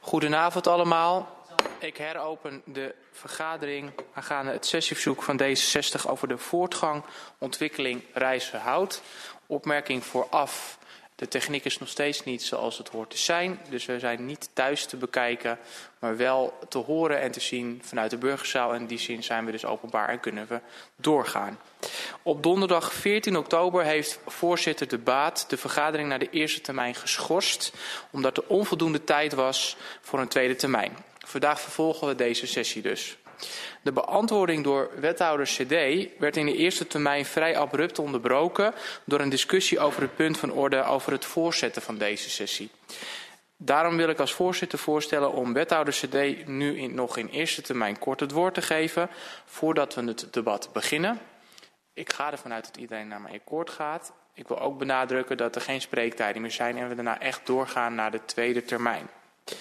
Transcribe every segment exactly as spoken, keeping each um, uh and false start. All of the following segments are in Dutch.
Goedenavond allemaal. Ik heropen de vergadering aangaande het sessieverzoek van D zesenzestig over de voortgang, ontwikkeling, reizen, hout. Opmerking vooraf. De techniek is nog steeds niet zoals het hoort te zijn. Dus we zijn niet thuis te bekijken, maar wel te horen en te zien vanuit de burgerzaal. En in die zin zijn we dus openbaar en kunnen we doorgaan. Op donderdag veertien oktober heeft voorzitter De Baat de vergadering naar de eerste termijn geschorst, omdat er onvoldoende tijd was voor een tweede termijn. Vandaag vervolgen we deze sessie dus. De beantwoording door wethouder C D werd in de eerste termijn vrij abrupt onderbroken door een discussie over het punt van orde over het voortzetten van deze sessie. Daarom wil ik als voorzitter voorstellen om wethouder C D nu in, nog in eerste termijn kort het woord te geven voordat we het debat beginnen. Ik ga ervan uit dat iedereen naar mijn akkoord gaat. Ik wil ook benadrukken dat er geen spreektijden meer zijn en we daarna echt doorgaan naar de tweede termijn.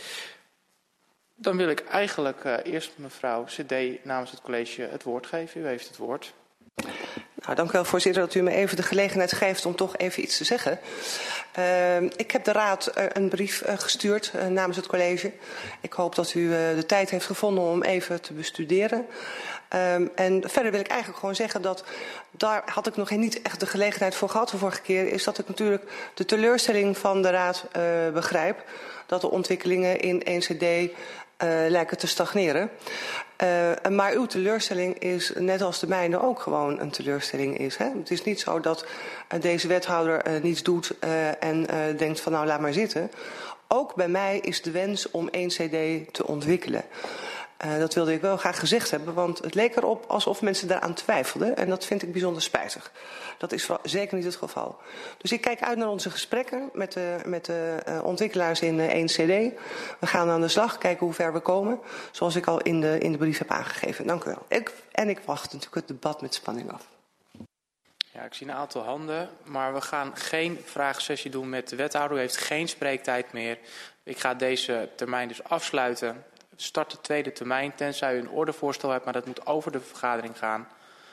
Dan wil ik eigenlijk uh, eerst mevrouw C D namens het college het woord geven. U heeft het woord. Nou, dank u wel, voorzitter, dat u me even de gelegenheid geeft om toch even iets te zeggen. Uh, ik heb de raad uh, een brief uh, gestuurd uh, namens het college. Ik hoop dat u uh, de tijd heeft gevonden om even te bestuderen. Um, en verder wil ik eigenlijk gewoon zeggen dat daar had ik nog niet echt de gelegenheid voor gehad de vorige keer. Is dat ik natuurlijk de teleurstelling van de raad uh, begrijp. Dat de ontwikkelingen in één C D uh, lijken te stagneren. Uh, maar uw teleurstelling is, net als de mijne, ook gewoon een teleurstelling is. Hè? Het is niet zo dat uh, deze wethouder uh, niets doet uh, en uh, denkt van nou laat maar zitten. Ook bij mij is de wens om één C D te ontwikkelen. Uh, dat wilde ik wel graag gezegd hebben, want het leek erop alsof mensen daaraan twijfelden. En dat vind ik bijzonder spijtig. Dat is zeker niet het geval. Dus ik kijk uit naar onze gesprekken met de, met de uh, ontwikkelaars in uh, één C D. We gaan aan de slag, kijken hoe ver we komen. Zoals ik al in de, in de brief heb aangegeven. Dank u wel. Ik, en ik wacht natuurlijk het debat met spanning af. Ja, ik zie een aantal handen, maar we gaan geen vraagsessie doen met de wethouder. U heeft geen spreektijd meer. Ik ga deze termijn dus afsluiten. Start de tweede termijn, tenzij u een ordevoorstel hebt, maar dat moet over de vergadering gaan.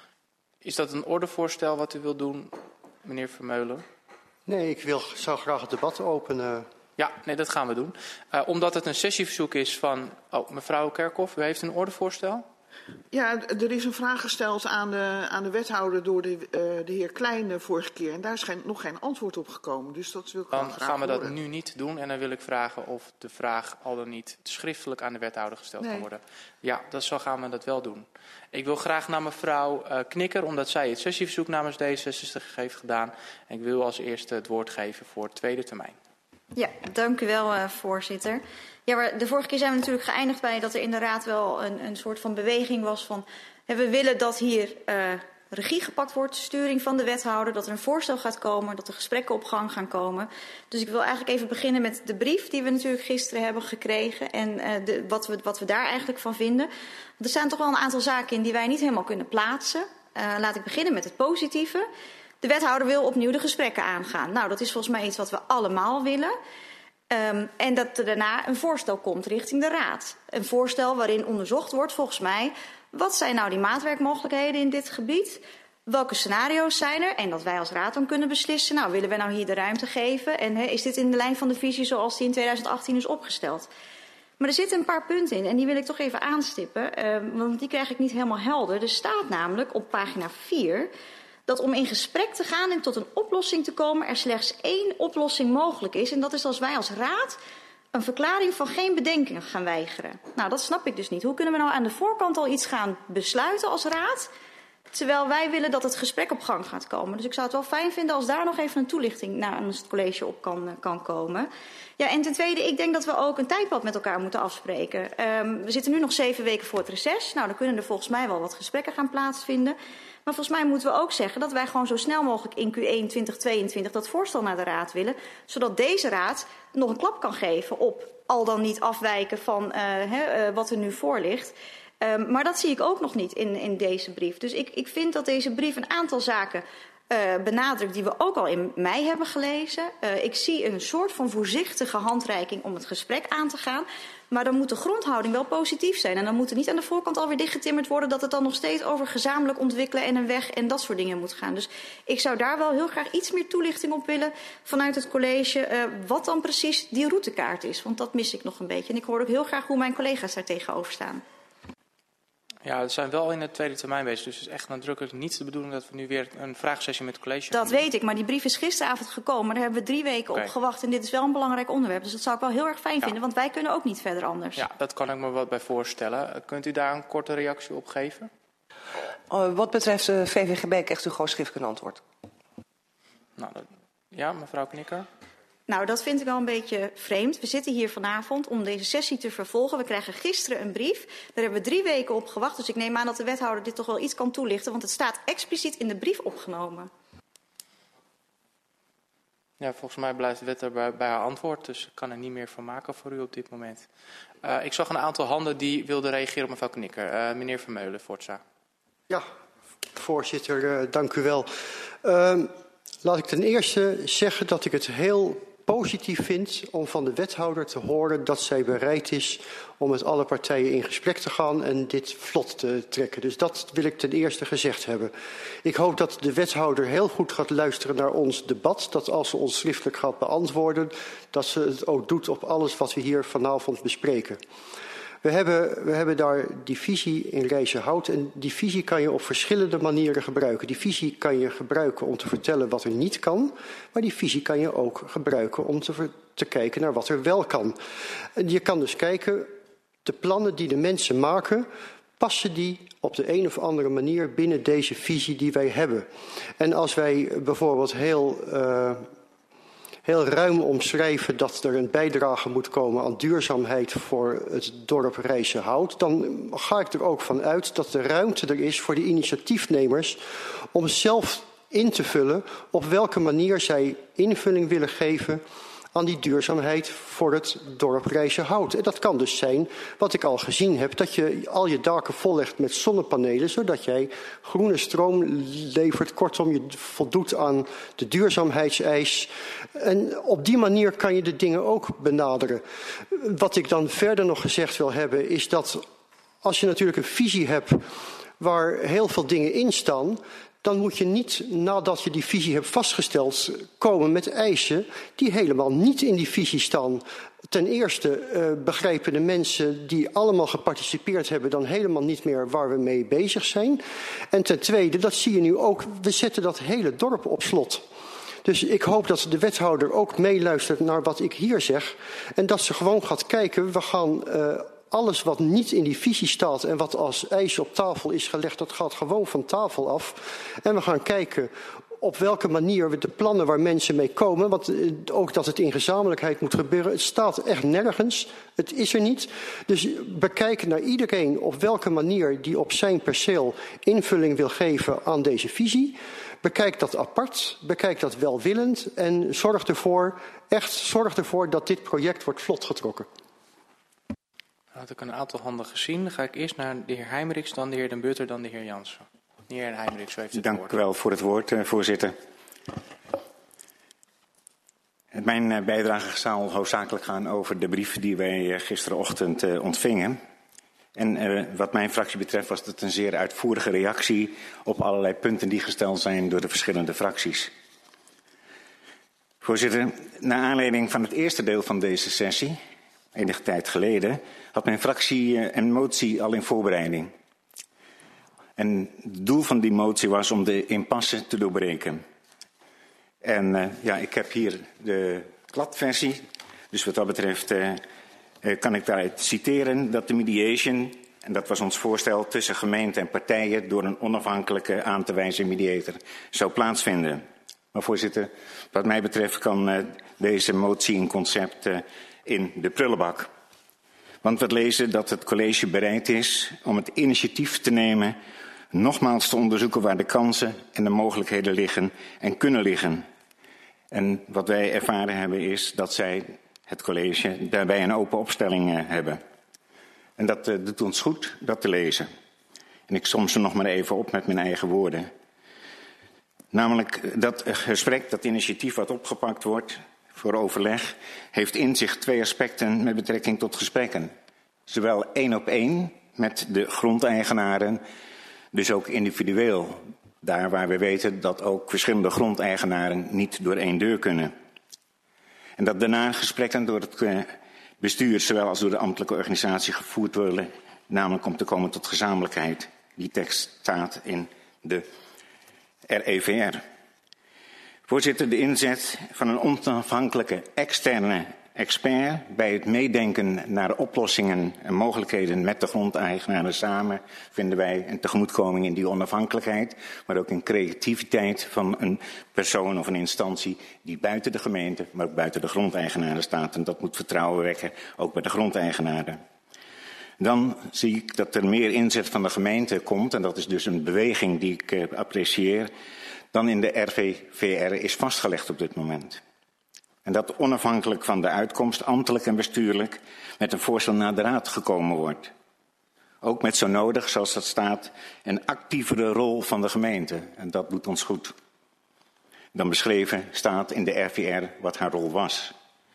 Is dat een ordevoorstel wat u wilt doen, meneer Vermeulen? Nee, ik wil, zou graag het debat openen. Ja, nee, dat gaan we doen. Uh, omdat het een sessieverzoek is van... Oh, mevrouw Kerkhoff, u heeft een ordevoorstel? Ja, er is een vraag gesteld aan de, aan de wethouder door de, uh, de heer Klein de vorige keer. En daar is geen, nog geen antwoord op gekomen. Dus dat wil ik dan graag gaan we horen. dat nu niet doen. En dan wil ik vragen of de vraag al dan niet schriftelijk aan de wethouder gesteld nee. kan worden. Ja, dat zo gaan we dat wel doen. Ik wil graag naar mevrouw uh, Knikker, omdat zij het sessieverzoek namens D zesenzestig heeft gedaan. En ik wil als eerste het woord geven voor het tweede termijn. Ja, dank u wel, uh, voorzitter. Ja, maar de vorige keer zijn we natuurlijk geëindigd bij dat er in de raad wel een, een soort van beweging was van... Hè, we willen dat hier uh, regie gepakt wordt, sturing van de wethouder, dat er een voorstel gaat komen, dat er gesprekken op gang gaan komen. Dus ik wil eigenlijk even beginnen met de brief die we natuurlijk gisteren hebben gekregen en uh, de, wat, we, wat we daar eigenlijk van vinden. Want er staan toch wel een aantal zaken in die wij niet helemaal kunnen plaatsen. Uh, laat ik beginnen met het positieve. De wethouder wil opnieuw de gesprekken aangaan. Nou, dat is volgens mij iets wat we allemaal willen. Um, en dat er daarna een voorstel komt richting de raad. Een voorstel waarin onderzocht wordt, volgens mij, wat zijn nou die maatwerkmogelijkheden in dit gebied? Welke scenario's zijn er? En dat wij als raad dan kunnen beslissen, nou, willen wij nou hier de ruimte geven? En he, is dit in de lijn van de visie zoals die in tweeduizend achttien is opgesteld? Maar er zitten een paar punten in en die wil ik toch even aanstippen, um, want die krijg ik niet helemaal helder. Er staat namelijk op pagina vier... dat om in gesprek te gaan en tot een oplossing te komen er slechts één oplossing mogelijk is. En dat is als wij als raad een verklaring van geen bedenkingen gaan weigeren. Nou, dat snap ik dus niet. Hoe kunnen we nou aan de voorkant al iets gaan besluiten als raad, terwijl wij willen dat het gesprek op gang gaat komen? Dus ik zou het wel fijn vinden als daar nog even een toelichting namens het college op kan, kan komen. Ja, en ten tweede, ik denk dat we ook een tijdpad met elkaar moeten afspreken. Um, we zitten nu nog zeven weken voor het reces. Nou, dan kunnen er volgens mij wel wat gesprekken gaan plaatsvinden. Maar volgens mij moeten we ook zeggen dat wij gewoon zo snel mogelijk in Q één twintig tweeëntwintig dat voorstel naar de raad willen. Zodat deze raad nog een klap kan geven op al dan niet afwijken van uh, he, uh, wat er nu voor ligt. Um, maar dat zie ik ook nog niet in, in deze brief. Dus ik, ik vind dat deze brief een aantal zaken uh, benadrukt die we ook al in mei hebben gelezen. Uh, ik zie een soort van voorzichtige handreiking om het gesprek aan te gaan. Maar dan moet de grondhouding wel positief zijn. En dan moet er niet aan de voorkant alweer dichtgetimmerd worden dat het dan nog steeds over gezamenlijk ontwikkelen en een weg en dat soort dingen moet gaan. Dus ik zou daar wel heel graag iets meer toelichting op willen vanuit het college. Uh, wat dan precies die routekaart is. Want dat mis ik nog een beetje. En ik hoor ook heel graag hoe mijn collega's daar tegenover staan. Ja, we zijn wel in de tweede termijn bezig. Dus het is echt nadrukkelijk niet de bedoeling dat we nu weer een vraagsessie met het college Dat weet ik, maar die brief is gisteravond gekomen. Maar daar hebben we drie weken okay. op gewacht. En dit is wel een belangrijk onderwerp. Dus dat zou ik wel heel erg fijn ja. vinden, want wij kunnen ook niet verder anders. Ja, dat kan ik me wat bij voorstellen. Kunt u daar een korte reactie op geven? Uh, wat betreft de V V G B krijgt u gewoon schriftelijk een antwoord. Nou, dat, ja, mevrouw Knikker. Nou, dat vind ik wel een beetje vreemd. We zitten hier vanavond om deze sessie te vervolgen. We krijgen gisteren een brief. Daar hebben we drie weken op gewacht. Dus ik neem aan dat de wethouder dit toch wel iets kan toelichten. Want het staat expliciet in de brief opgenomen. Ja, volgens mij blijft de wethouder bij haar antwoord. Dus ik kan er niet meer van maken voor u op dit moment. Uh, ik zag een aantal handen die wilden reageren op mevrouw Knikker. Uh, meneer Vermeulen, Voortza. Ja, voorzitter, uh, dank u wel. Uh, laat ik ten eerste zeggen dat ik het heel positief vind om van de wethouder te horen dat zij bereid is om met alle partijen in gesprek te gaan en dit vlot te trekken. Dus dat wil ik ten eerste gezegd hebben. Ik hoop dat de wethouder heel goed gaat luisteren naar ons debat. Dat als ze ons schriftelijk gaat beantwoorden, dat ze het ook doet op alles wat we hier vanavond bespreken. We hebben, we hebben daar die visie in Rijzenhout en die visie kan je op verschillende manieren gebruiken. Die visie kan je gebruiken om te vertellen wat er niet kan, maar die visie kan je ook gebruiken om te, te kijken naar wat er wel kan. En je kan dus kijken, de plannen die de mensen maken, passen die op de een of andere manier binnen deze visie die wij hebben. En als wij bijvoorbeeld heel... Uh, heel ruim omschrijven dat er een bijdrage moet komen aan duurzaamheid voor het dorp Rijzenhout, dan ga ik er ook van uit dat de ruimte er is voor de initiatiefnemers om zelf in te vullen op welke manier zij invulling willen geven aan die duurzaamheid voor het dorp Rijzenhout. En dat kan dus zijn, wat ik al gezien heb, dat je al je daken vollegt met zonnepanelen, zodat jij groene stroom levert. Kortom, je voldoet aan de duurzaamheidseis. En op die manier kan je de dingen ook benaderen. Wat ik dan verder nog gezegd wil hebben, is dat als je natuurlijk een visie hebt waar heel veel dingen in staan, dan moet je niet, nadat je die visie hebt vastgesteld, komen met eisen die helemaal niet in die visie staan. Ten eerste uh, begrijpen de mensen die allemaal geparticipeerd hebben dan helemaal niet meer waar we mee bezig zijn. En ten tweede, dat zie je nu ook, we zetten dat hele dorp op slot. Dus ik hoop dat de wethouder ook meeluistert naar wat ik hier zeg. En dat ze gewoon gaat kijken, we gaan uh, alles wat niet in die visie staat en wat als eis op tafel is gelegd, dat gaat gewoon van tafel af. En we gaan kijken op welke manier we de plannen waar mensen mee komen, want ook dat het in gezamenlijkheid moet gebeuren, het staat echt nergens, het is er niet. Dus bekijken naar iedereen op welke manier die op zijn perceel invulling wil geven aan deze visie. Bekijk dat apart, bekijk dat welwillend en zorg ervoor, echt zorg ervoor dat dit project wordt vlot getrokken. Had ik een aantal handen gezien. Dan ga ik eerst naar de heer Heijmerichs, dan de heer Den Butter, dan de heer Jansen. De heer Heijmerichs, u heeft het Dank woord. u wel voor het woord, uh, voorzitter. Mijn uh, bijdrage zal hoofdzakelijk gaan over de brief die wij uh, gisterenochtend uh, ontvingen. En uh, wat mijn fractie betreft was het een zeer uitvoerige reactie op allerlei punten die gesteld zijn door de verschillende fracties. Voorzitter, naar aanleiding van het eerste deel van deze sessie, enige tijd geleden, had mijn fractie uh, een motie al in voorbereiding. En het doel van die motie was om de impasse te doorbreken. En uh, ja, ik heb hier de kladversie. Dus wat dat betreft uh, uh, kan ik daaruit citeren dat de mediation, en dat was ons voorstel, tussen gemeente en partijen door een onafhankelijke aan te wijzen mediator zou plaatsvinden. Maar voorzitter, wat mij betreft kan uh, deze motie in concept uh, in de prullenbak. Want we lezen dat het college bereid is om het initiatief te nemen nogmaals te onderzoeken waar de kansen en de mogelijkheden liggen en kunnen liggen. En wat wij ervaren hebben is dat zij, het college, daarbij een open opstelling uh, hebben. En dat uh, doet ons goed dat te lezen. En ik som ze nog maar even op met mijn eigen woorden. Namelijk dat gesprek, dat initiatief wat opgepakt wordt voor overleg, heeft in zich twee aspecten met betrekking tot gesprekken. Zowel één op één met de grondeigenaren, dus ook individueel. Daar waar we weten dat ook verschillende grondeigenaren niet door één deur kunnen. En dat daarna gesprekken door het bestuur, zowel als door de ambtelijke organisatie gevoerd worden, namelijk om te komen tot gezamenlijkheid. Die tekst staat in de R E V R. Voorzitter, de inzet van een onafhankelijke externe expert bij het meedenken naar oplossingen en mogelijkheden met de grondeigenaren samen vinden wij een tegemoetkoming in die onafhankelijkheid, maar ook in creativiteit van een persoon of een instantie die buiten de gemeente, maar ook buiten de grondeigenaren staat. En dat moet vertrouwen wekken, ook bij de grondeigenaren. Dan zie ik dat er meer inzet van de gemeente komt, en dat is dus een beweging die ik uh, apprecieer, dan in de R V V R is vastgelegd op dit moment. En dat onafhankelijk van de uitkomst, ambtelijk en bestuurlijk, met een voorstel naar de raad gekomen wordt. Ook met zo nodig, zoals dat staat, een actievere rol van de gemeente. En dat doet ons goed. Dan beschreven staat in de R V R wat haar rol was.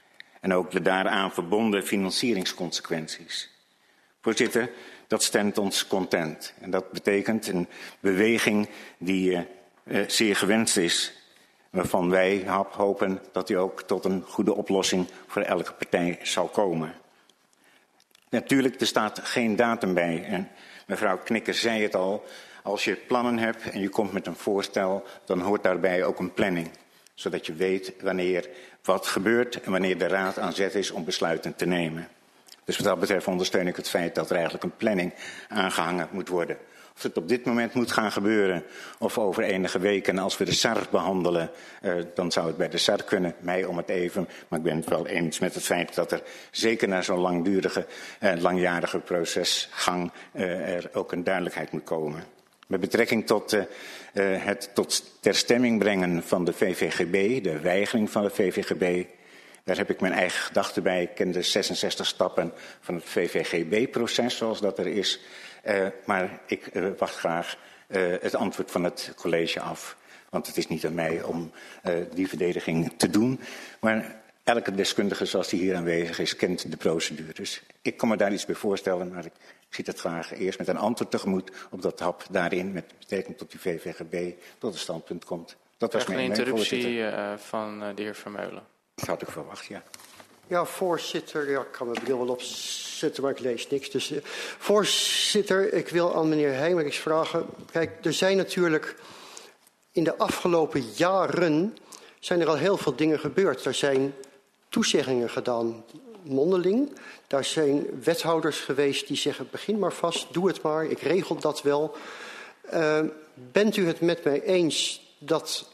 En ook de daaraan verbonden financieringsconsequenties. Voorzitter, dat stemt ons content. En dat betekent een beweging die uh, uh, zeer gewenst is. Waarvan wij hopen dat die ook tot een goede oplossing voor elke partij zal komen. Natuurlijk, er staat geen datum bij. En mevrouw Knikker zei het al, als je plannen hebt en je komt met een voorstel, dan hoort daarbij ook een planning. Zodat je weet wanneer wat gebeurt en wanneer de raad aan zet is om besluiten te nemen. Dus wat dat betreft ondersteun ik het feit dat er eigenlijk een planning aangehangen moet worden. Of het op dit moment moet gaan gebeuren of over enige weken als we de S A R behandelen, uh, dan zou het bij de S A R kunnen, mij om het even. Maar ik ben het wel eens met het feit dat er zeker na zo'n langdurige, uh, langjarige procesgang uh, er ook een duidelijkheid moet komen. Met betrekking tot uh, uh, het tot ter stemming brengen van de V V G B, de weigering van de V V G B, daar heb ik mijn eigen gedachten bij. Ik ken de zesenzestig stappen van het V V G B-proces zoals dat er is. Uh, maar ik uh, wacht graag uh, het antwoord van het college af. Want het is niet aan mij om uh, die verdediging te doen. Maar elke deskundige zoals die hier aanwezig is, kent de procedures. Ik kan me daar iets bij voorstellen, maar ik zie het graag eerst met een antwoord tegemoet op dat hap daarin, met betrekking tot die V V G B, tot een standpunt komt. Dat was mijn een interruptie uh, van uh, de heer Vermeulen. Dat had ik verwacht, ja. Ja, voorzitter, ja, ik kan mijn bril wel opzetten, maar ik lees niks. Dus, uh, voorzitter, ik wil aan meneer Heijmerichs vragen. Kijk, er zijn natuurlijk in de afgelopen jaren zijn er al heel veel dingen gebeurd. Er zijn toezeggingen gedaan, mondeling. Daar zijn wethouders geweest die zeggen, begin maar vast, doe het maar, ik regel dat wel. Uh, bent u het met mij eens dat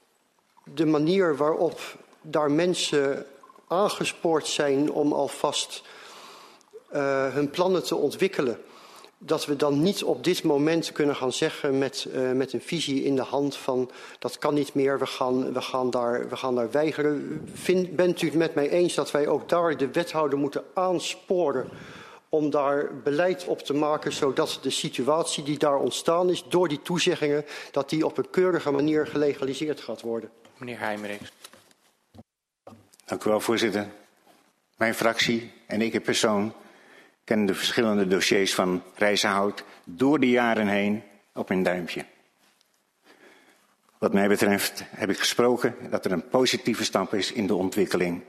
de manier waarop daar mensen aangespoord zijn om alvast uh, hun plannen te ontwikkelen, dat we dan niet op dit moment kunnen gaan zeggen met, uh, met een visie in de hand van dat kan niet meer, we gaan, we gaan, daar, we gaan daar weigeren. Vind, bent u het met mij eens dat wij ook daar de wethouder moeten aansporen om daar beleid op te maken, zodat de situatie die daar ontstaan is door die toezeggingen, dat die op een keurige manier gelegaliseerd gaat worden? Meneer Heijmerichs. Dank u wel, voorzitter. Mijn fractie en ik in persoon kennen de verschillende dossiers van Rijzenhout door de jaren heen op mijn duimpje. Wat mij betreft heb ik gesproken dat er een positieve stap is in de ontwikkeling.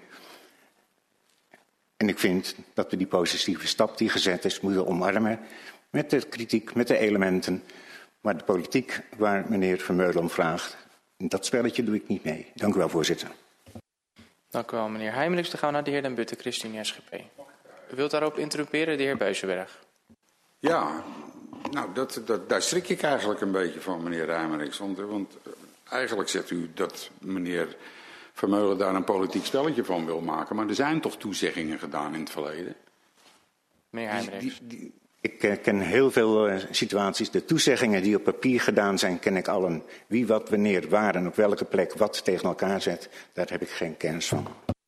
En ik vind dat we die positieve stap die gezet is moeten omarmen met de kritiek, met de elementen. Maar de politiek waar meneer Vermeulen om vraagt, dat spelletje doe ik niet mee. Dank u wel, voorzitter. Dank u wel, meneer Heijmerichs. Dan gaan we naar de heer Den Butte, ChristenUnie S G P. U wilt daarop interrumperen, de heer Beuzenberg. Ja, nou, dat, dat, daar schrik ik eigenlijk een beetje van, meneer Heijmerichs. Want, want eigenlijk zegt u dat meneer Vermeulen daar een politiek spelletje van wil maken. Maar er zijn toch toezeggingen gedaan in het verleden? Meneer Heijmerichs. Die, die, ik uh, ken heel veel uh, situaties. De toezeggingen die op papier gedaan zijn, ken ik allen. Wie, wat, wanneer, waar en op welke plek wat tegen elkaar zet, daar heb ik geen kennis van.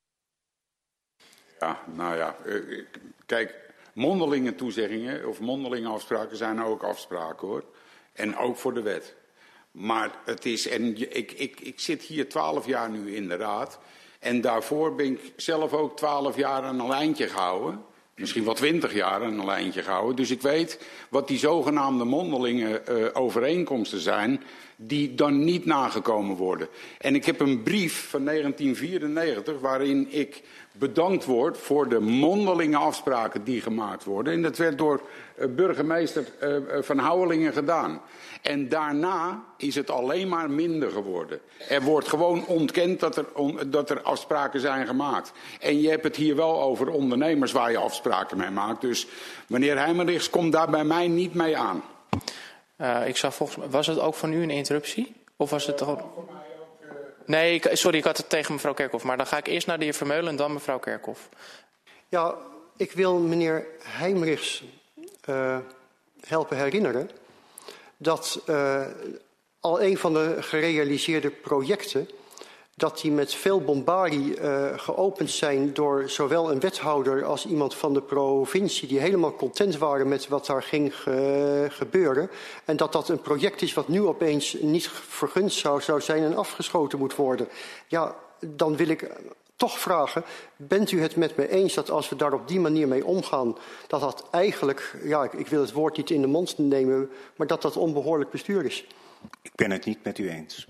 Ja, nou ja, uh, kijk, mondelinge toezeggingen of mondelinge afspraken zijn ook afspraken, hoor. En ook voor de wet. Maar het is, en ik, ik, ik zit hier twaalf jaar nu in de raad. En daarvoor ben ik zelf ook twaalf jaar aan een lijntje gehouden. Misschien wel twintig jaar aan een lijntje gehouden. Dus ik weet wat die zogenaamde mondelinge uh, overeenkomsten zijn, die dan niet nagekomen worden. En ik heb een brief van negentien vierennegentig waarin ik bedankt word voor de mondelinge afspraken die gemaakt worden. En dat werd door uh, burgemeester uh, Van Houwelingen gedaan. En daarna is het alleen maar minder geworden. Er wordt gewoon ontkend dat er, on, dat er afspraken zijn gemaakt. En je hebt het hier wel over ondernemers waar je afspraken mee maakt. Dus meneer Heijmerichs komt daar bij mij niet mee aan. Uh, ik zag volgens mij, was het ook van u een interruptie? Of was het toch? Nee, ik, sorry, ik had het tegen mevrouw Kerkhoff. Maar dan ga ik eerst naar de heer Vermeulen en dan mevrouw Kerkhoff. Ja, ik wil meneer Heijmerichs uh, helpen herinneren dat uh, al een van de gerealiseerde projecten, dat die met veel bombarie uh, geopend zijn door zowel een wethouder als iemand van de provincie die helemaal content waren met wat daar ging ge gebeuren. En dat dat een project is wat nu opeens niet vergund zou, zou zijn en afgeschoten moet worden. Ja, dan wil ik toch vragen, bent u het met me eens dat als we daar op die manier mee omgaan, dat dat eigenlijk, ja, ik, ik wil het woord niet in de mond nemen, maar dat dat onbehoorlijk bestuur is? Ik ben het niet met u eens.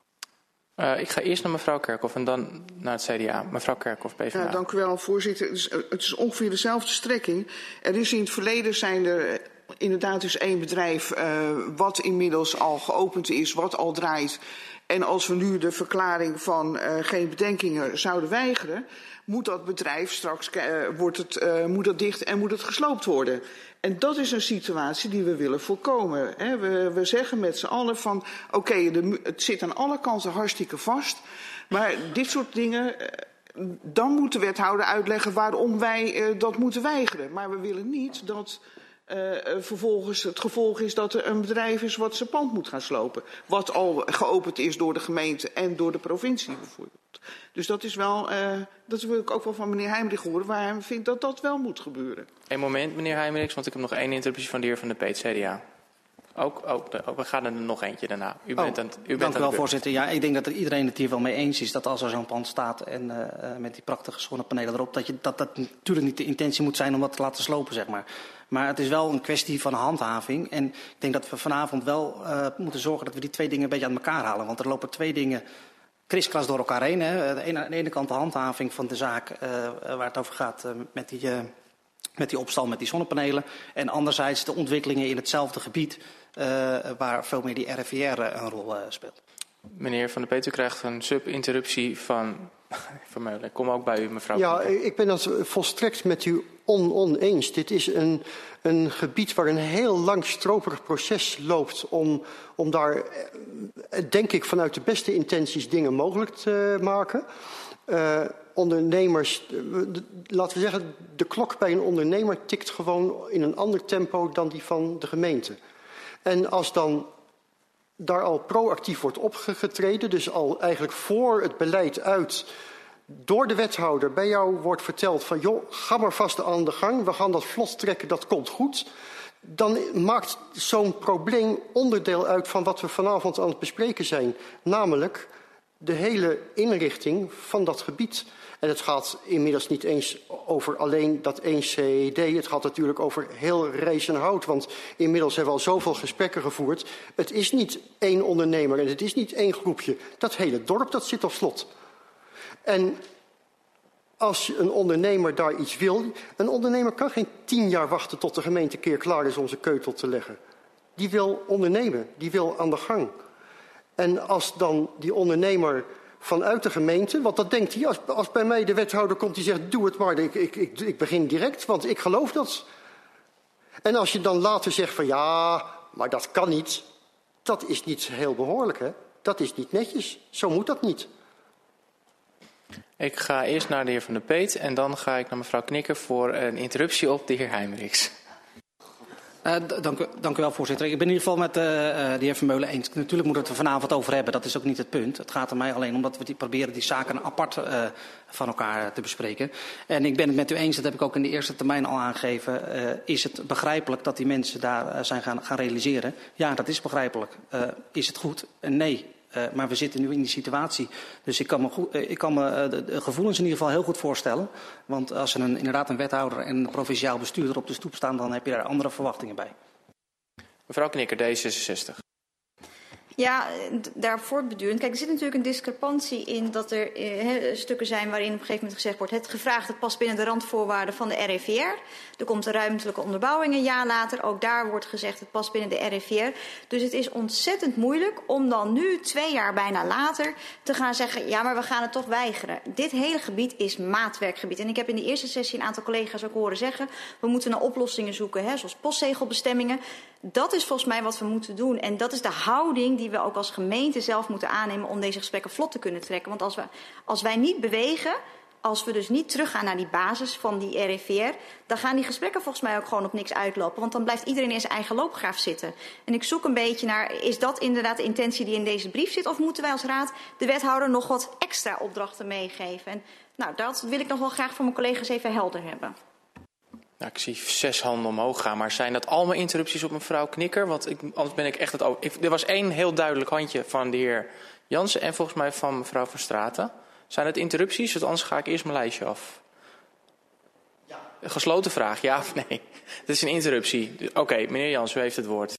Uh, ik ga eerst naar mevrouw Kerkhoff en dan naar het C D A. Mevrouw Kerkhoff, P v d A. Ja, dank u wel, voorzitter. Het is, het is ongeveer dezelfde strekking. Er is in het verleden zijn er inderdaad dus één bedrijf uh, wat inmiddels al geopend is, wat al draait. En als we nu de verklaring van uh, geen bedenkingen zouden weigeren, moet dat bedrijf straks uh, wordt het, uh, moet dat dicht en moet het gesloopt worden. En dat is een situatie die we willen voorkomen. Hè. We, we zeggen met z'n allen van oké, okay, het zit aan alle kanten hartstikke vast. Maar dit soort dingen, dan moet de wethouder uitleggen waarom wij uh, dat moeten weigeren. Maar we willen niet dat uh, vervolgens het gevolg is dat er een bedrijf is wat zijn pand moet gaan slopen. Wat al geopend is door de gemeente en door de provincie bijvoorbeeld. Dus dat is wel, uh, dat wil ik ook wel van meneer Heijmerichs horen, waar hij vindt dat dat wel moet gebeuren. Een moment, meneer Heijmerichs, want ik heb nog één interruptie van de heer Van der Peet, C D A. Ook, ook, de, ook, we gaan er nog eentje daarna. U bent oh, aan, u bent dank u wel, aan voorzitter. Ja, ik denk dat er iedereen het hier wel mee eens is dat als er zo'n pand staat en uh, met die prachtige zonnepanelen erop, dat, je, dat dat natuurlijk niet de intentie moet zijn om dat te laten slopen, zeg maar. Maar het is wel een kwestie van handhaving. En ik denk dat we vanavond wel uh, moeten zorgen dat we die twee dingen een beetje aan elkaar halen. Want er lopen twee dingen kriskras door elkaar heen. Hè. De ene, aan de ene kant de handhaving van de zaak uh, waar het over gaat uh, met die... Uh, met die opstal, met die zonnepanelen. En anderzijds de ontwikkelingen in hetzelfde gebied, uh, waar veel meer die R F I R uh, een rol uh, speelt. Meneer Van der Peet, u krijgt een sub-interruptie van Vermeulen. Ik kom ook bij u, mevrouw. Ja, ik ben dat volstrekt met u on-oneens. Dit is een, een gebied waar een heel lang stroperig proces loopt om, om daar, denk ik, vanuit de beste intenties dingen mogelijk te maken. Uh, ondernemers, laten we zeggen, de klok bij een ondernemer tikt gewoon in een ander tempo dan die van de gemeente. En als dan daar al proactief wordt opgetreden, dus al eigenlijk voor het beleid uit, door de wethouder bij jou wordt verteld van joh, ga maar vast aan de gang, we gaan dat vlot trekken, dat komt goed. Dan maakt zo'n probleem onderdeel uit van wat we vanavond aan het bespreken zijn. Namelijk de hele inrichting van dat gebied. En het gaat inmiddels niet eens over alleen dat één C E D. Het gaat natuurlijk over heel Rijsenhout. Want inmiddels hebben we al zoveel gesprekken gevoerd. Het is niet één ondernemer en het is niet één groepje. Dat hele dorp dat zit op slot. En als een ondernemer daar iets wil... Een ondernemer kan geen tien jaar wachten tot de gemeente keer klaar is om zijn keutel te leggen. Die wil ondernemen, die wil aan de gang. En als dan die ondernemer vanuit de gemeente, want dat denkt hij, als, als bij mij de wethouder komt die zegt, doe het maar, ik, ik, ik, ik begin direct, want ik geloof dat. En als je dan later zegt van ja, maar dat kan niet, dat is niet heel behoorlijk, hè? Dat is niet netjes, zo moet dat niet. Ik ga eerst naar de heer Van der Peet en dan ga ik naar mevrouw Knikker voor een interruptie op de heer Heijmerichs. Uh, dank, u, dank u wel, voorzitter. Ik ben in ieder geval met uh, de heer Vermeulen eens. Natuurlijk moeten we het er vanavond over hebben. Dat is ook niet het punt. Het gaat er mij alleen om dat we die proberen die zaken apart uh, van elkaar te bespreken. En ik ben het met u eens, dat heb ik ook in de eerste termijn al aangegeven. Uh, is het begrijpelijk dat die mensen daar uh, zijn gaan, gaan realiseren? Ja, dat is begrijpelijk. Uh, is het goed? Uh, nee. Uh, maar we zitten nu in die situatie. Dus ik kan me, goed, uh, ik kan me uh, de, de gevoelens in ieder geval heel goed voorstellen. Want als er een, inderdaad een wethouder en een provinciaal bestuurder op de stoep staan, dan heb je daar andere verwachtingen bij. Mevrouw Knikker, D zesenzestig. Ja, daar voortbedurend. Kijk, er zit natuurlijk een discrepantie in dat er eh, stukken zijn waarin op een gegeven moment gezegd wordt: het gevraagde past binnen de randvoorwaarden van de R I V R. Er komt een ruimtelijke onderbouwing een jaar later. Ook daar wordt gezegd het past binnen de R I V R. Dus het is ontzettend moeilijk om dan nu, twee jaar bijna later, te gaan zeggen: ja, maar we gaan het toch weigeren. Dit hele gebied is maatwerkgebied. En ik heb in de eerste sessie een aantal collega's ook horen zeggen: we moeten naar oplossingen zoeken, hè, zoals postzegelbestemmingen. Dat is volgens mij wat we moeten doen. En dat is de houding die we ook als gemeente zelf moeten aannemen om deze gesprekken vlot te kunnen trekken. Want als, we, als wij niet bewegen, als we dus niet teruggaan naar die basis van die R I V R, dan gaan die gesprekken volgens mij ook gewoon op niks uitlopen. Want dan blijft iedereen in zijn eigen loopgraaf zitten. En ik zoek een beetje naar, is dat inderdaad de intentie die in deze brief zit? Of moeten wij als raad de wethouder nog wat extra opdrachten meegeven? En nou, dat wil ik nog wel graag voor mijn collega's even helder hebben. Nou, ik zie zes handen omhoog gaan, maar zijn dat allemaal interrupties op mevrouw Knikker? Want ik, anders ben ik echt het over. Ik, er was één heel duidelijk handje van de heer Jansen en volgens mij van mevrouw Van Straten. Zijn het interrupties? Want anders ga ik eerst mijn lijstje af. Ja. Een gesloten vraag, ja of nee? Het is een interruptie. Oké, okay, meneer Jansen, u heeft het woord.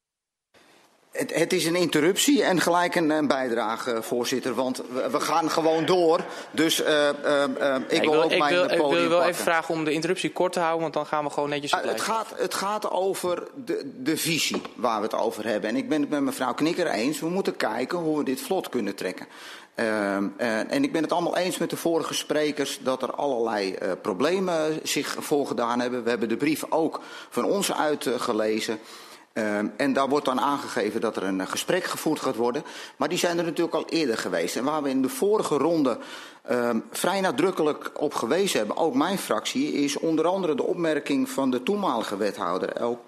Het, het is een interruptie en gelijk een, een bijdrage, voorzitter. Want we, we gaan gewoon door. Dus uh, uh, uh, ik, ja, ik wil ook ik mijn wil, podium Ik wil wel pakken. Even vragen om de interruptie kort te houden, want dan gaan we gewoon netjes op uh, het, gaat, het gaat over de, de visie waar we het over hebben. En ik ben het met mevrouw Knikker eens. We moeten kijken hoe we dit vlot kunnen trekken. Uh, uh, en ik ben het allemaal eens met de vorige sprekers dat er allerlei uh, problemen zich voorgedaan hebben. We hebben de brief ook van ons uitgelezen. Uh, Uh, en daar wordt dan aangegeven dat er een uh, gesprek gevoerd gaat worden. Maar die zijn er natuurlijk al eerder geweest. En waar we in de vorige ronde uh, vrij nadrukkelijk op gewezen hebben, ook mijn fractie, is onder andere de opmerking van de toenmalige wethouder El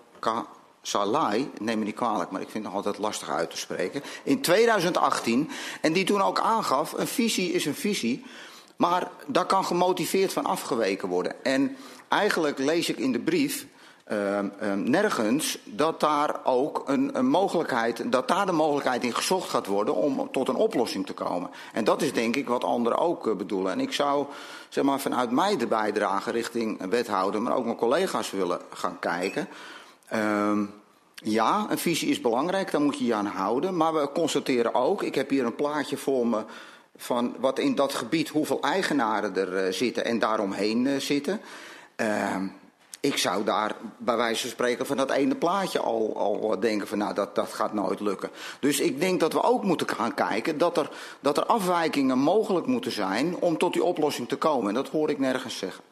Salai, neem me niet kwalijk, maar ik vind het nog altijd lastig uit te spreken, in tweeduizend achttien. En die toen ook aangaf, een visie is een visie, maar daar kan gemotiveerd van afgeweken worden. En eigenlijk lees ik in de brief Uh, uh, nergens dat daar ook een, een mogelijkheid, dat daar de mogelijkheid in gezocht gaat worden om tot een oplossing te komen. En dat is denk ik wat anderen ook uh, bedoelen. En ik zou zeg maar vanuit mij de bijdrage richting een wethouder, maar ook mijn collega's willen gaan kijken. Uh, ja, een visie is belangrijk, daar moet je je aan houden. Maar we constateren ook, ik heb hier een plaatje voor me van wat in dat gebied, hoeveel eigenaren er uh, zitten en daaromheen uh, zitten. Uh, Ik zou daar bij wijze van spreken van dat ene plaatje al, al denken van nou dat, dat gaat nooit lukken. Dus ik denk dat we ook moeten gaan kijken dat er, dat er afwijkingen mogelijk moeten zijn om tot die oplossing te komen. En dat hoor ik nergens zeggen.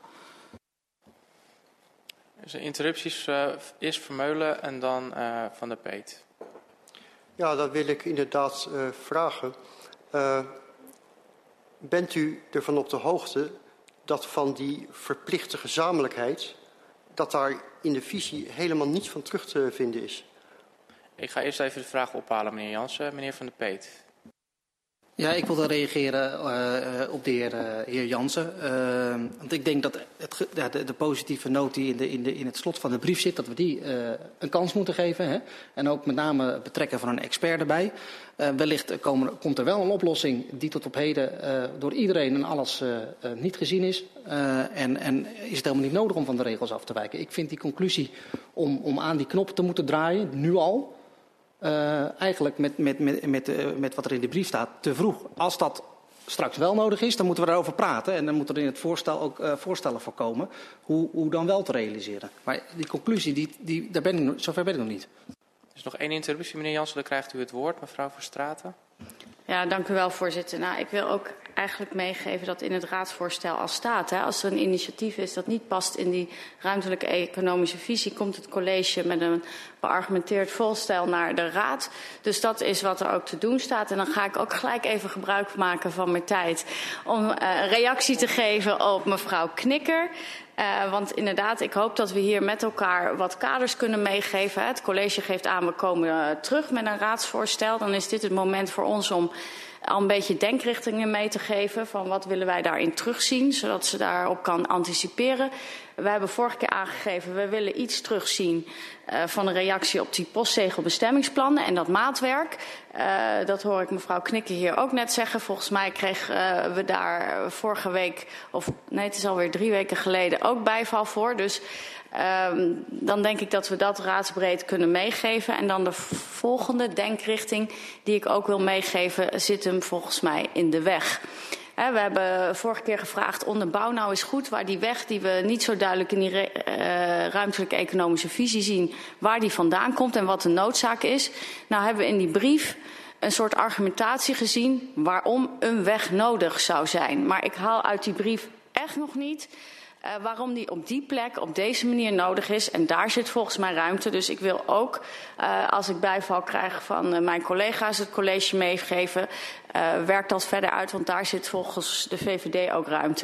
Dus de interrupties uh, eerst Vermeulen en dan uh, Van der Peet. Ja, dat wil ik inderdaad uh, vragen. Uh, bent u ervan op de hoogte dat van die verplichte gezamenlijkheid, dat daar in de visie helemaal niets van terug te vinden is? Ik ga eerst even de vraag ophalen, meneer Jansen. Meneer Van der Peet. Ja, ik wilde reageren uh, op de heer, uh, heer Jansen. Uh, want ik denk dat het, ja, de, de positieve noot die in, de, in, de, in het slot van de brief zit, dat we die uh, een kans moeten geven. Hè? En ook met name betrekken van een expert erbij. Uh, wellicht komen, komt er wel een oplossing die tot op heden uh, door iedereen en alles uh, uh, niet gezien is. Uh, en, en is het helemaal niet nodig om van de regels af te wijken. Ik vind die conclusie om, om aan die knop te moeten draaien, nu al, Uh, eigenlijk met, met, met, met, uh, met wat er in de brief staat, te vroeg. Als dat straks wel nodig is, dan moeten we daarover praten. En dan moeten er in het voorstel ook uh, voorstellen voor komen hoe, hoe dan wel te realiseren. Maar die conclusie, die, die, daar ben ik, zover ben ik nog niet. Er is nog één interruptie, meneer Jansen, dan krijgt u het woord. Mevrouw Van Straten. Ja, dank u wel, voorzitter. Nou, ik wil ook eigenlijk meegeven dat in het raadsvoorstel al staat. Hè, als er een initiatief is dat niet past in die ruimtelijke economische visie, komt het college met een beargumenteerd voorstel naar de raad. Dus dat is wat er ook te doen staat. En dan ga ik ook gelijk even gebruik maken van mijn tijd om uh, een reactie te geven op mevrouw Knikker. Uh, want inderdaad, ik hoop dat we hier met elkaar wat kaders kunnen meegeven. Het college geeft aan, we komen uh, terug met een raadsvoorstel. Dan is dit het moment voor ons om al een beetje denkrichtingen mee te geven van wat willen wij daarin terugzien, zodat ze daarop kan anticiperen. We hebben vorige keer aangegeven, we willen iets terugzien uh, van een reactie op die postzegelbestemmingsplannen en dat maatwerk. Uh, dat hoor ik mevrouw Knikker hier ook net zeggen. Volgens mij kregen uh, we daar vorige week, of nee, het is alweer drie weken geleden, ook bijval voor. Dus Um, dan denk ik dat we dat raadsbreed kunnen meegeven. En dan de volgende denkrichting die ik ook wil meegeven zit hem volgens mij in de weg. He, we hebben vorige keer gevraagd, onderbouw nou eens goed waar die weg die we niet zo duidelijk in die uh, ruimtelijke economische visie zien, waar die vandaan komt en wat de noodzaak is. Nou hebben we in die brief een soort argumentatie gezien waarom een weg nodig zou zijn. Maar ik haal uit die brief echt nog niet Uh, waarom die op die plek op deze manier nodig is. En daar zit volgens mij ruimte. Dus ik wil ook, uh, als ik bijval krijg van uh, mijn collega's, het college meegeven. Uh, werk dat verder uit, want daar zit volgens de V V D ook ruimte.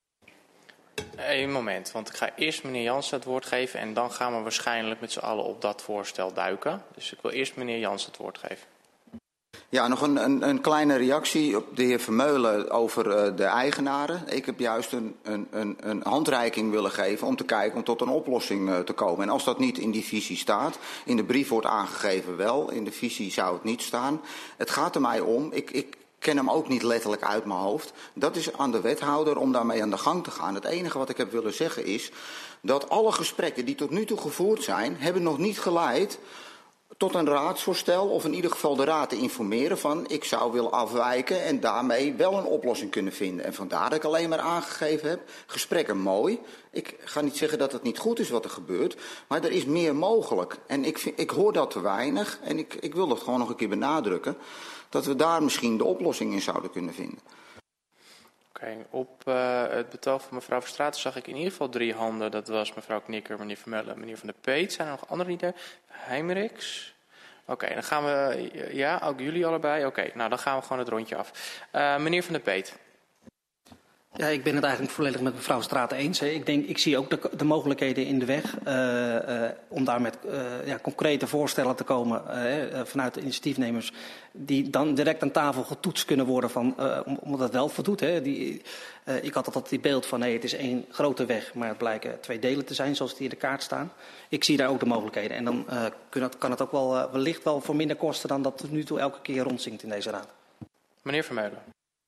Eén moment, want ik ga eerst meneer Jansen het woord geven en dan gaan we waarschijnlijk met z'n allen op dat voorstel duiken. Dus ik wil eerst meneer Jansen het woord geven. Ja, nog een, een, een kleine reactie op de heer Vermeulen over uh, de eigenaren. Ik heb juist een, een, een, een handreiking willen geven om te kijken om tot een oplossing uh, te komen. En als dat niet in die visie staat, in de brief wordt aangegeven wel, in de visie zou het niet staan. Het gaat er mij om, ik, ik ken hem ook niet letterlijk uit mijn hoofd. Dat is aan de wethouder om daarmee aan de gang te gaan. Het enige wat ik heb willen zeggen is dat alle gesprekken die tot nu toe gevoerd zijn, hebben nog niet geleid tot een raadsvoorstel, of in ieder geval de raad te informeren van ik zou willen afwijken en daarmee wel een oplossing kunnen vinden. En vandaar dat ik alleen maar aangegeven heb, gesprekken mooi. Ik ga niet zeggen dat het niet goed is wat er gebeurt, maar er is meer mogelijk. En ik, vind, ik hoor dat te weinig en ik, ik wil dat gewoon nog een keer benadrukken, dat we daar misschien de oplossing in zouden kunnen vinden. Oké, okay, op uh, het betoog van mevrouw Verstraeten zag ik in ieder geval drie handen. Dat was mevrouw Knikker, meneer Vermeulen, meneer Van der Peet. Zijn er nog andere niet daar? Heimeriks? Oké, okay, dan gaan we... Ja, ook jullie allebei? Oké, okay, nou dan gaan we gewoon het rondje af. Uh, meneer Van der Peet. Ja, ik ben het eigenlijk volledig met mevrouw Straten eens. Hè. Ik denk, ik zie ook de, de mogelijkheden in de weg uh, uh, om daar met uh, ja, concrete voorstellen te komen uh, vanuit de initiatiefnemers die dan direct aan tafel getoetst kunnen worden van, uh, omdat het wel voldoet. Hè. Die, uh, ik had altijd die beeld van nee, het is één grote weg, maar het blijken twee delen te zijn zoals die in de kaart staan. Ik zie daar ook de mogelijkheden en dan uh, kan, het, kan het ook wel uh, wellicht wel voor minder kosten dan dat het nu toe elke keer rondzinkt in deze raad. Meneer Vermeulen.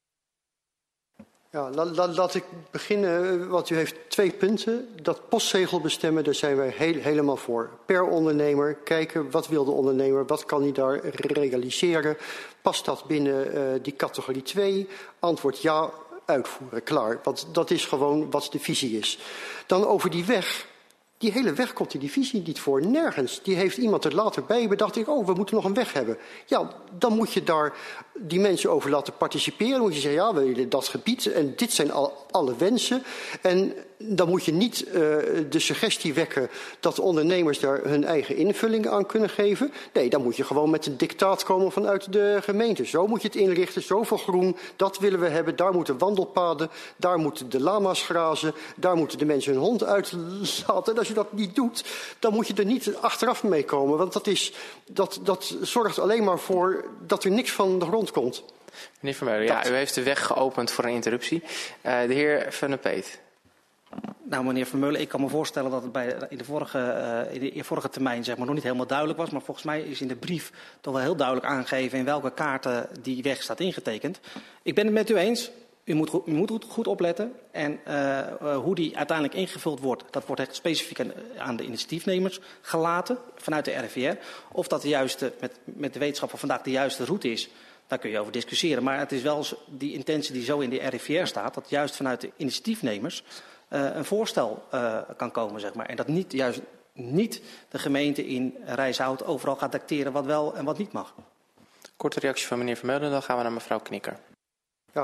Ja, laat, laat, laat ik beginnen, want u heeft twee punten. Dat postzegel bestemmen, daar zijn wij heel, helemaal voor. Per ondernemer, kijken wat wil de ondernemer, wat kan hij daar realiseren. Past dat binnen uh, die categorie twee? Antwoord ja, uitvoeren, klaar. Want dat is gewoon wat de visie is. Dan over die weg. Die hele weg komt in die visie niet voor, nergens. Die heeft iemand er later bij bedacht, ik, oh, we moeten nog een weg hebben. Ja, dan moet je daar die mensen over laten participeren. Dan moet je zeggen, ja, we willen dat gebied en dit zijn al, alle wensen. En dan moet je niet uh, de suggestie wekken dat de ondernemers daar hun eigen invulling aan kunnen geven. Nee, dan moet je gewoon met een dictaat komen vanuit de gemeente. Zo moet je het inrichten, zoveel groen, dat willen we hebben. Daar moeten wandelpaden, daar moeten de lama's grazen, daar moeten de mensen hun hond uitlaten. En als je dat niet doet, dan moet je er niet achteraf mee komen. Want dat, is, dat, dat zorgt alleen maar voor dat er niks van de grond komt. Meneer Vermeulen, ja, u heeft de weg geopend voor een interruptie. Uh, de heer Van der Peet. Nou, meneer Vermeulen, ik kan me voorstellen dat het bij, in, de vorige, uh, in de vorige termijn zeg maar, nog niet helemaal duidelijk was. Maar volgens mij is in de brief toch wel heel duidelijk aangegeven in welke kaarten die weg staat ingetekend. Ik ben het met u eens. U moet, u moet goed opletten. En uh, uh, hoe die uiteindelijk ingevuld wordt, dat wordt echt specifiek aan, aan de initiatiefnemers gelaten vanuit de R I V R. Of dat de juiste, met, met de wetenschap van vandaag de juiste route is, daar kun je over discussiëren. Maar het is wel die intentie die zo in de R I V R staat, dat juist vanuit de initiatiefnemers uh, een voorstel uh, kan komen, zeg maar. En dat niet, juist niet de gemeente in Rijshout overal gaat dicteren wat wel en wat niet mag. Korte reactie van meneer Vermeulen, dan gaan we naar mevrouw Knikker. Ja,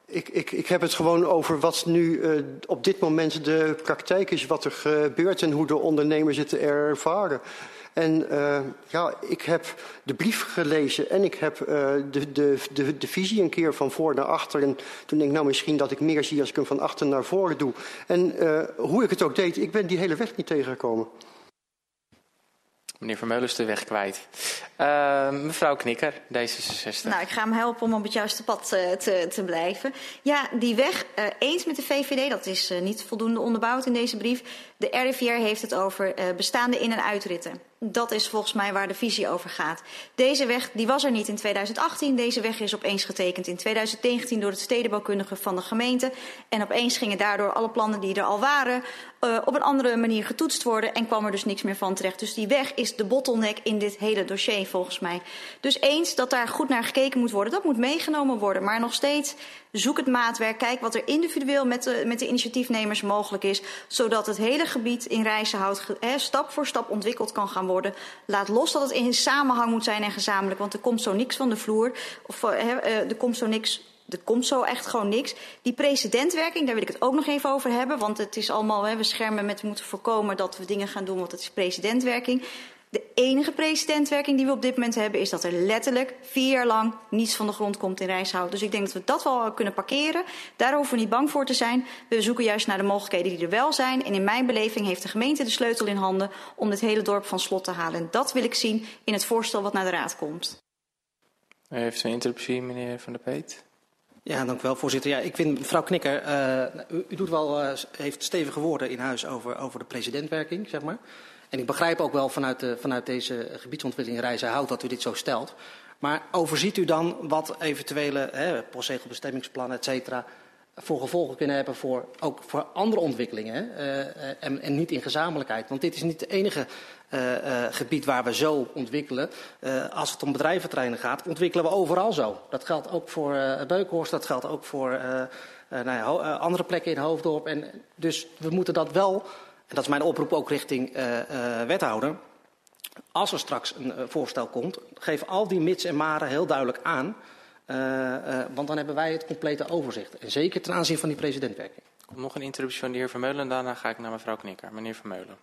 Ik, ik, ik heb het gewoon over wat nu uh, op dit moment de praktijk is, wat er gebeurt en hoe de ondernemers het ervaren. En uh, ja, ik heb de brief gelezen en ik heb uh, de, de, de, de visie een keer van voor naar achter. En toen denk ik, nou misschien dat ik meer zie als ik hem van achter naar voren doe. En uh, hoe ik het ook deed, ik ben die hele weg niet tegengekomen. Meneer Vermeulen is de weg kwijt. Uh, mevrouw Knikker, D zesenzestig. Nou, ik ga hem helpen om op het juiste pad uh, te, te blijven. Ja, die weg, uh, eens met de V V D, dat is uh, niet voldoende onderbouwd in deze brief. De R I V R heeft het over uh, bestaande in- en uitritten. Dat is volgens mij waar de visie over gaat. Deze weg die was er niet in tweeduizend achttien. Deze weg is opeens getekend in tweeduizend negentien door het stedenbouwkundige van de gemeente. En opeens gingen daardoor alle plannen die er al waren uh, op een andere manier getoetst worden. En kwam er dus niks meer van terecht. Dus die weg is de bottleneck in dit hele dossier volgens mij. Dus eens dat daar goed naar gekeken moet worden, dat moet meegenomen worden. Maar nog steeds zoek het maatwerk. Kijk wat er individueel met de, met de initiatiefnemers mogelijk is. Zodat het hele gebied in Rijzenhout he, stap voor stap ontwikkeld kan gaan worden. Laat los dat het in samenhang moet zijn en gezamenlijk. Want er komt zo niks van de vloer. Of he, er komt zo niks. Er komt zo echt gewoon niks. Die precedentwerking, daar wil ik het ook nog even over hebben. Want het is allemaal, he, we schermen met we moeten voorkomen dat we dingen gaan doen. Want het is precedentwerking. De enige precedentwerking die we op dit moment hebben is dat er letterlijk vier jaar lang niets van de grond komt in Rijshout. Dus ik denk dat we dat wel kunnen parkeren. Daar hoeven we niet bang voor te zijn. We zoeken juist naar de mogelijkheden die er wel zijn. En in mijn beleving heeft de gemeente de sleutel in handen om dit hele dorp van slot te halen. En dat wil ik zien in het voorstel wat naar de raad komt. U heeft een interruptie, meneer Van der Peet. Ja, dank u wel, voorzitter. Ja, ik vind, mevrouw Knikker, uh, u, u doet wel, uh, heeft stevige woorden in huis over, over de precedentwerking, zeg maar. En ik begrijp ook wel vanuit, de, vanuit deze gebiedsontwikkeling Rijzenhout dat u dit zo stelt. Maar overziet u dan wat eventuele hè, postzegelbestemmingsplannen, et cetera, voor gevolgen kunnen hebben voor, ook voor andere ontwikkelingen. Hè, uh, en, en niet in gezamenlijkheid. Want dit is niet het enige uh, uh, gebied waar we zo ontwikkelen. Uh, als het om bedrijventerreinen gaat, ontwikkelen we overal zo. Dat geldt ook voor uh, Beukenhorst, dat geldt ook voor uh, uh, nou ja, ho- uh, andere plekken in Hoofddorp. En dus we moeten dat wel... En dat is mijn oproep ook richting uh, uh, wethouder. Als er straks een uh, voorstel komt, geef al die mits en maren heel duidelijk aan. Uh, uh, want dan hebben wij het complete overzicht. En zeker ten aanzien van die precedentwerking. Er komt nog een interruptie van de heer Vermeulen en daarna ga ik naar mevrouw Knikker. Meneer Vermeulen.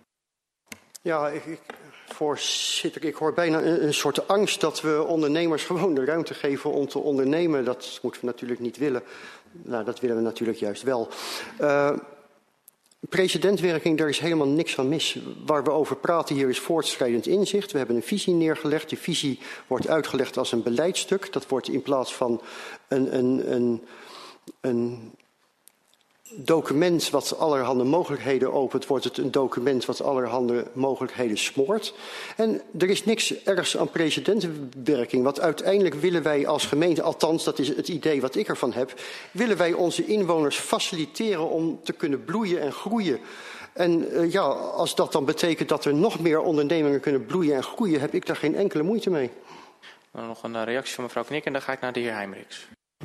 Ja, ik, ik, voorzitter, ik hoor bijna een, een soort angst dat we ondernemers gewoon de ruimte geven om te ondernemen. Dat moeten we natuurlijk niet willen. Nou, dat willen we natuurlijk juist wel. Uh, Precedentwerking, daar is helemaal niks van mis. Waar we over praten hier is voortschrijdend inzicht. We hebben een visie neergelegd. Die visie wordt uitgelegd als een beleidstuk. Dat wordt in plaats van een, een, een, een document wat allerhande mogelijkheden opent, wordt het een document wat allerhande mogelijkheden smoort. En er is niks ergs aan precedentwerking. Want uiteindelijk willen wij als gemeente, althans dat is het idee wat ik ervan heb, willen wij onze inwoners faciliteren om te kunnen bloeien en groeien. En uh, ja, als dat dan betekent dat er nog meer ondernemingen kunnen bloeien en groeien, heb ik daar geen enkele moeite mee. Dan nog een reactie van mevrouw Knikker en dan ga ik naar de heer Heijmerichs.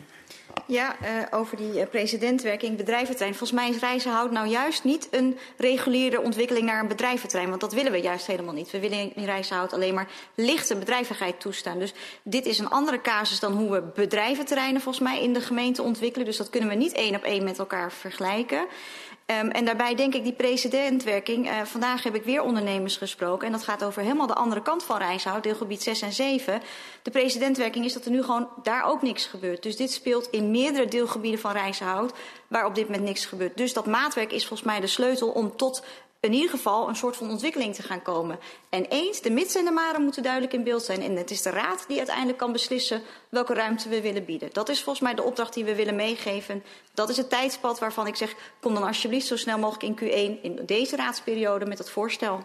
Ja, uh, over die uh, precedentwerking, bedrijventerrein. Volgens mij is Rijzenhout nou juist niet een reguliere ontwikkeling naar een bedrijventerrein. Want dat willen we juist helemaal niet. We willen in Rijzenhout alleen maar lichte bedrijvigheid toestaan. Dus dit is een andere casus dan hoe we bedrijventerreinen volgens mij in de gemeente ontwikkelen. Dus dat kunnen we niet één op één met elkaar vergelijken. Um, en daarbij denk ik die precedentwerking. Uh, vandaag heb ik weer ondernemers gesproken. En dat gaat over helemaal de andere kant van Rijzenhout, deelgebied zes en zeven. De precedentwerking is dat er nu gewoon daar ook niks gebeurt. Dus dit speelt in meerdere deelgebieden van Rijzenhout waar op dit moment niks gebeurt. Dus dat maatwerk is volgens mij de sleutel om tot in ieder geval een soort van ontwikkeling te gaan komen. En eens, de mits en de maren moeten duidelijk in beeld zijn. En het is de raad die uiteindelijk kan beslissen welke ruimte we willen bieden. Dat is volgens mij de opdracht die we willen meegeven. Dat is het tijdspad waarvan ik zeg, kom dan alsjeblieft zo snel mogelijk in Q één in deze raadsperiode met het voorstel.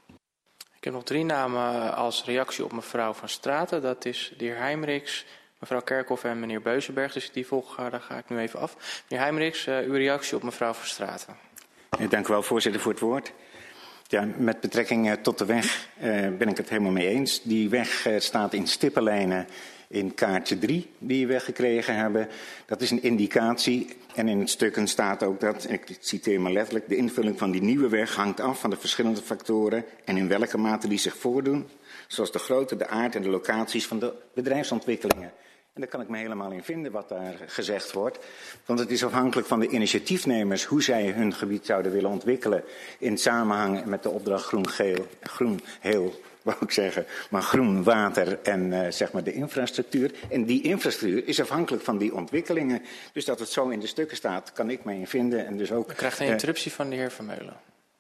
Ik heb nog drie namen als reactie op mevrouw Van Straten. Dat is de heer Heijmerichs, mevrouw Kerkhoff en meneer Beuzenberg. Dus die volgorde ga ik nu even af. Meneer Heijmerichs, uh, uw reactie op mevrouw Van Straten. Dank u wel, voorzitter, voor het woord. Ja, met betrekking tot de weg uh, ben ik het helemaal mee eens. Die weg uh, staat in stippenlijnen in kaartje drie die we gekregen hebben. Dat is een indicatie. En in het stukken staat ook dat, en ik citeer maar letterlijk, de invulling van die nieuwe weg hangt af van de verschillende factoren en in welke mate die zich voordoen, zoals de grootte, de aard en de locaties van de bedrijfsontwikkelingen. En daar kan ik me helemaal in vinden wat daar gezegd wordt. Want het is afhankelijk van de initiatiefnemers hoe zij hun gebied zouden willen ontwikkelen. In samenhang met de opdracht groen-geel, groen-heel, wou ik zeggen, maar groen, water en uh, zeg maar de infrastructuur. En die infrastructuur is afhankelijk van die ontwikkelingen. Dus dat het zo in de stukken staat, kan ik me in vinden. En dus ook, u krijgt een uh, interruptie van de heer Vermeulen.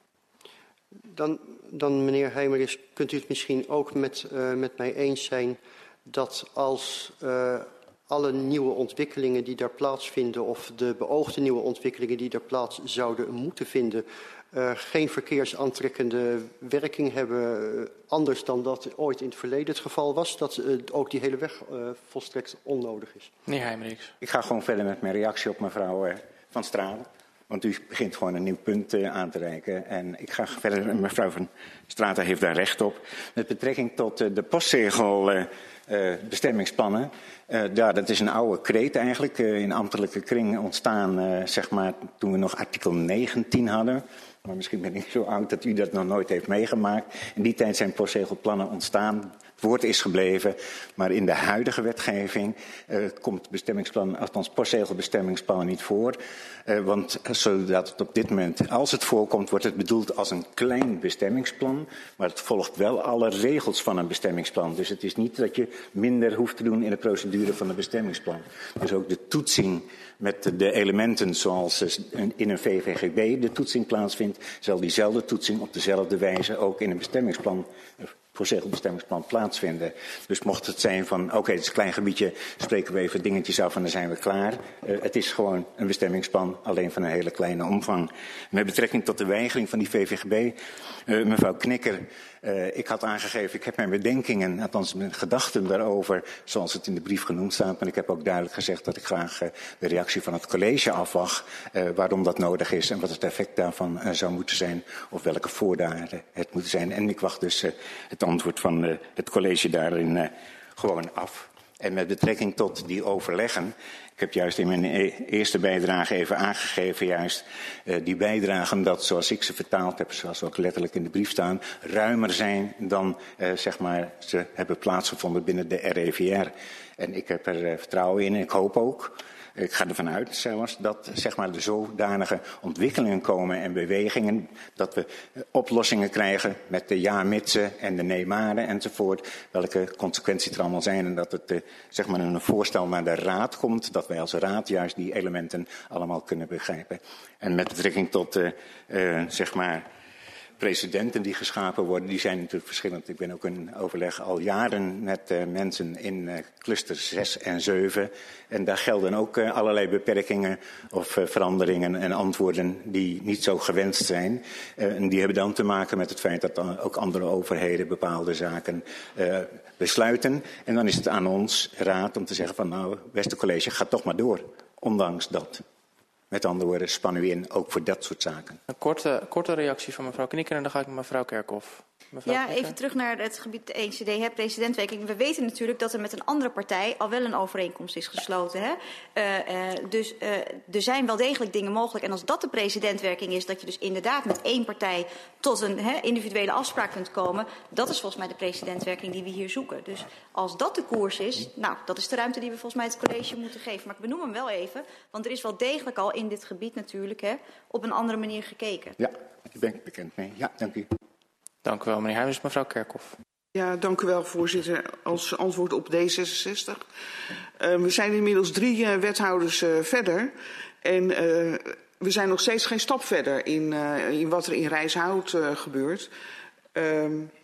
Dan, dan meneer Heijmers, kunt u het misschien ook met, uh, met mij eens zijn dat als uh, alle nieuwe ontwikkelingen die daar plaatsvinden of de beoogde nieuwe ontwikkelingen die daar plaats zouden moeten vinden, uh, geen verkeersaantrekkende werking hebben, uh, anders dan dat ooit in het verleden het geval was, dat uh, ook die hele weg uh, volstrekt onnodig is? Meneer Heijmers. Ik ga gewoon verder met mijn reactie op mevrouw uh, Van Stralen. Want u begint gewoon een nieuw punt uh, aan te reiken. En ik ga verder, mevrouw Van Stralen heeft daar recht op. Met betrekking tot uh, de postzegel uh, uh, bestemmingsplannen. Uh, ja, dat is een oude kreet eigenlijk. Uh, in ambtelijke kring ontstaan, uh, zeg maar, toen we nog artikel negentien hadden. Maar misschien ben ik zo oud dat u dat nog nooit heeft meegemaakt. In die tijd zijn postzegelplannen ontstaan. Het woord is gebleven, maar in de huidige wetgeving uh, komt bestemmingsplan, althans postzegelbestemmingsplannen niet voor. Uh, want zodat het op dit moment, als het voorkomt, wordt het bedoeld als een klein bestemmingsplan. Maar het volgt wel alle regels van een bestemmingsplan. Dus het is niet dat je minder hoeft te doen in de procedure van een bestemmingsplan. Dus ook de toetsing met de elementen zoals in een V V G B de toetsing plaatsvindt, zal diezelfde toetsing op dezelfde wijze ook in een bestemmingsplan, postzegelbestemmingsplan plaatsvinden. Dus mocht het zijn van, oké, okay, het is een klein gebiedje, spreken we even dingetjes af en dan zijn we klaar. Uh, het is gewoon een bestemmingsplan, alleen van een hele kleine omvang. Met betrekking tot de weigering van die V V G B, uh, mevrouw Knikker, uh, ik had aangegeven, ik heb mijn bedenkingen, althans mijn gedachten daarover, zoals het in de brief genoemd staat, maar ik heb ook duidelijk gezegd dat ik graag uh, de reactie van het college afwacht, uh, waarom dat nodig is en wat het effect daarvan uh, zou moeten zijn, of welke voorwaarden het moeten zijn. En ik wacht dus uh, het antwoord van uh, het college daarin uh, gewoon af. En met betrekking tot die overleggen, ik heb juist in mijn e eerste bijdrage even aangegeven, juist uh, die bijdragen dat, zoals ik ze vertaald heb, zoals ook letterlijk in de brief staan, ruimer zijn dan uh, zeg maar ze hebben plaatsgevonden binnen de R E V R. En ik heb er uh, vertrouwen in en ik hoop ook, ik ga ervan uit zelfs, dat zeg maar, er zodanige ontwikkelingen komen en bewegingen, dat we uh, oplossingen krijgen met de ja-mitsen en de nee-maren enzovoort, welke consequenties er allemaal zijn en dat het uh, zeg maar een voorstel naar de raad komt, dat wij als raad juist die elementen allemaal kunnen begrijpen. En met betrekking tot uh, uh, zeg maar precedenten die geschapen worden, die zijn natuurlijk verschillend. Ik ben ook in overleg al jaren met uh, mensen in uh, cluster zes en zeven. En daar gelden ook uh, allerlei beperkingen of uh, veranderingen en antwoorden die niet zo gewenst zijn. Uh, en die hebben dan te maken met het feit dat dan ook andere overheden bepaalde zaken uh, besluiten. En dan is het aan ons, raad, om te zeggen van nou, beste college, ga toch maar door. Ondanks dat. Met andere woorden, span u in, ook voor dat soort zaken. Een korte, korte reactie van mevrouw Knikker en dan ga ik met mevrouw Kerkhoff. Mevrouw ja, Knikker? Even terug naar het gebied de E C D, presidentwerking. We weten natuurlijk dat er met een andere partij al wel een overeenkomst is gesloten. Hè? Uh, uh, dus uh, er zijn wel degelijk dingen mogelijk. En als dat de presidentwerking is, dat je dus inderdaad met één partij tot een hè, individuele afspraak kunt komen, dat is volgens mij de presidentwerking die we hier zoeken. Dus als dat de koers is, nou, dat is de ruimte die we volgens mij het college moeten geven. Maar ik benoem hem wel even, want er is wel degelijk al in dit gebied natuurlijk hè, op een andere manier gekeken. Ja, daar ben ik bekend mee. Ja, dank u. Dank u wel, meneer Heijmers. Mevrouw Kerkhoff. Ja, dank u wel, voorzitter. Als antwoord op D zesenzestig. Uh, we zijn inmiddels drie uh, wethouders uh, verder. En uh, we zijn nog steeds geen stap verder in, uh, in wat er in Rijshout uh, gebeurt. Uh,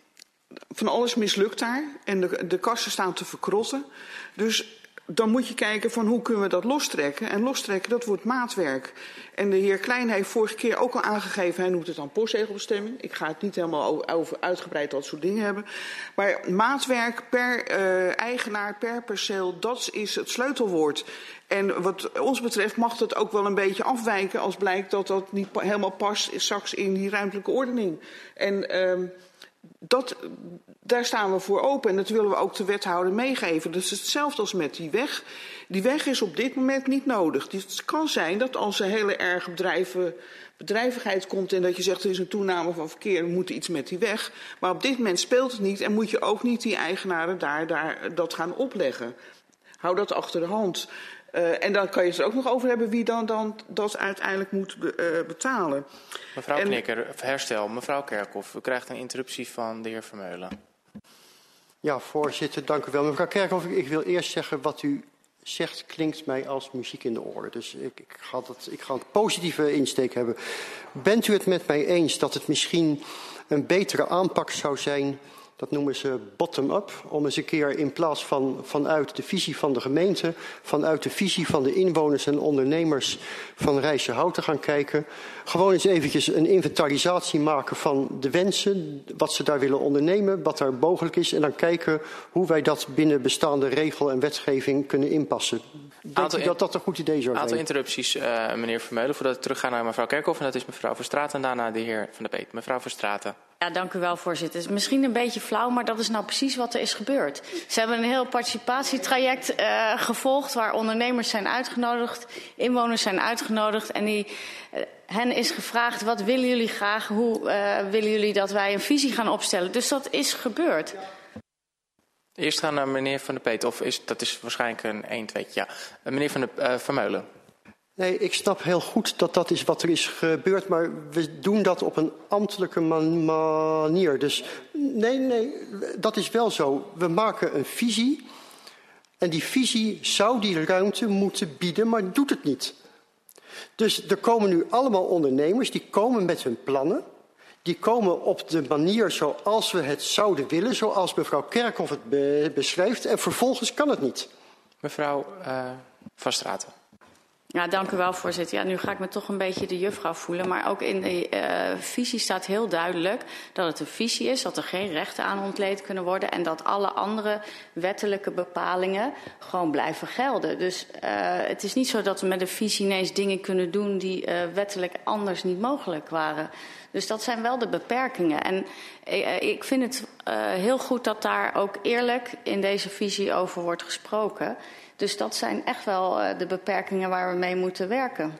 van alles mislukt daar. En de, de kassen staan te verkrotten. Dus dan moet je kijken van hoe kunnen we dat lostrekken. En lostrekken, dat wordt maatwerk. En de heer Klein heeft vorige keer ook al aangegeven, hij noemt het dan postzegelbestemming. Ik ga het niet helemaal over uitgebreid dat soort dingen hebben. Maar maatwerk per uh, eigenaar, per perceel, dat is het sleutelwoord. En wat ons betreft mag dat ook wel een beetje afwijken als blijkt dat dat niet helemaal past straks in die ruimtelijke ordening. En uh, dat, daar staan we voor open en dat willen we ook de wethouder meegeven. Dat is hetzelfde als met die weg. Die weg is op dit moment niet nodig. Het kan zijn dat als er hele erg bedrijven, bedrijvigheid komt en dat je zegt er is een toename van verkeer, we moeten iets met die weg. Maar op dit moment speelt het niet en moet je ook niet die eigenaren daar, daar dat gaan opleggen. Hou dat achter de hand. Uh, en dan kan je het er ook nog over hebben wie dan, dan dat uiteindelijk moet be, uh, betalen. Mevrouw en... Knikker, herstel. Mevrouw Kerkhoff, u krijgt een interruptie van de heer Vermeulen. Ja, voorzitter, dank u wel. Mevrouw Kerkhoff, ik wil eerst zeggen wat u zegt klinkt mij als muziek in de oren. Dus ik, ik, ga dat, ik ga een positieve insteek hebben. Bent u het met mij eens dat het misschien een betere aanpak zou zijn, dat noemen ze bottom-up, om eens een keer in plaats van vanuit de visie van de gemeente, vanuit de visie van de inwoners en ondernemers van Rijsselhout te gaan kijken, gewoon eens eventjes een inventarisatie maken van de wensen, wat ze daar willen ondernemen, wat daar mogelijk is, en dan kijken hoe wij dat binnen bestaande regel en wetgeving kunnen inpassen. Denkt u dat dat een goed idee zou zijn? Een aantal interrupties, uh, meneer Vermeulen, voordat ik terug ga naar mevrouw Kerkhoff, en dat is mevrouw Verstraeten en daarna de heer Van der Peet. Mevrouw Verstraeten. Ja, dank u wel, voorzitter. Het is misschien een beetje flauw, maar dat is nou precies wat er is gebeurd. Ze hebben een heel participatietraject uh, gevolgd waar ondernemers zijn uitgenodigd, inwoners zijn uitgenodigd. En die, uh, hen is gevraagd, wat willen jullie graag? Hoe uh, willen jullie dat wij een visie gaan opstellen? Dus dat is gebeurd. Eerst gaan naar meneer Van der Peet, of is, dat is waarschijnlijk een één tweetje. Ja. Uh, meneer Van der uh, Vermeulen. Nee, ik snap heel goed dat dat is wat er is gebeurd, maar we doen dat op een ambtelijke man manier. Dus nee, nee, dat is wel zo. We maken een visie en die visie zou die ruimte moeten bieden, maar doet het niet. Dus er komen nu allemaal ondernemers, die komen met hun plannen. Die komen op de manier zoals we het zouden willen, zoals mevrouw Kerkhoff het be beschrijft, en vervolgens kan het niet. Mevrouw uh, Van Straten. Ja, dank u wel, voorzitter. Ja, nu ga ik me toch een beetje de juffrouw voelen. Maar ook in de uh, visie staat heel duidelijk dat het een visie is, dat er geen rechten aan ontleend kunnen worden en dat alle andere wettelijke bepalingen gewoon blijven gelden. Dus uh, het is niet zo dat we met de visie ineens dingen kunnen doen die uh, wettelijk anders niet mogelijk waren. Dus dat zijn wel de beperkingen. En uh, ik vind het uh, heel goed dat daar ook eerlijk in deze visie over wordt gesproken. Dus dat zijn echt wel uh, de beperkingen waar we mee moeten werken.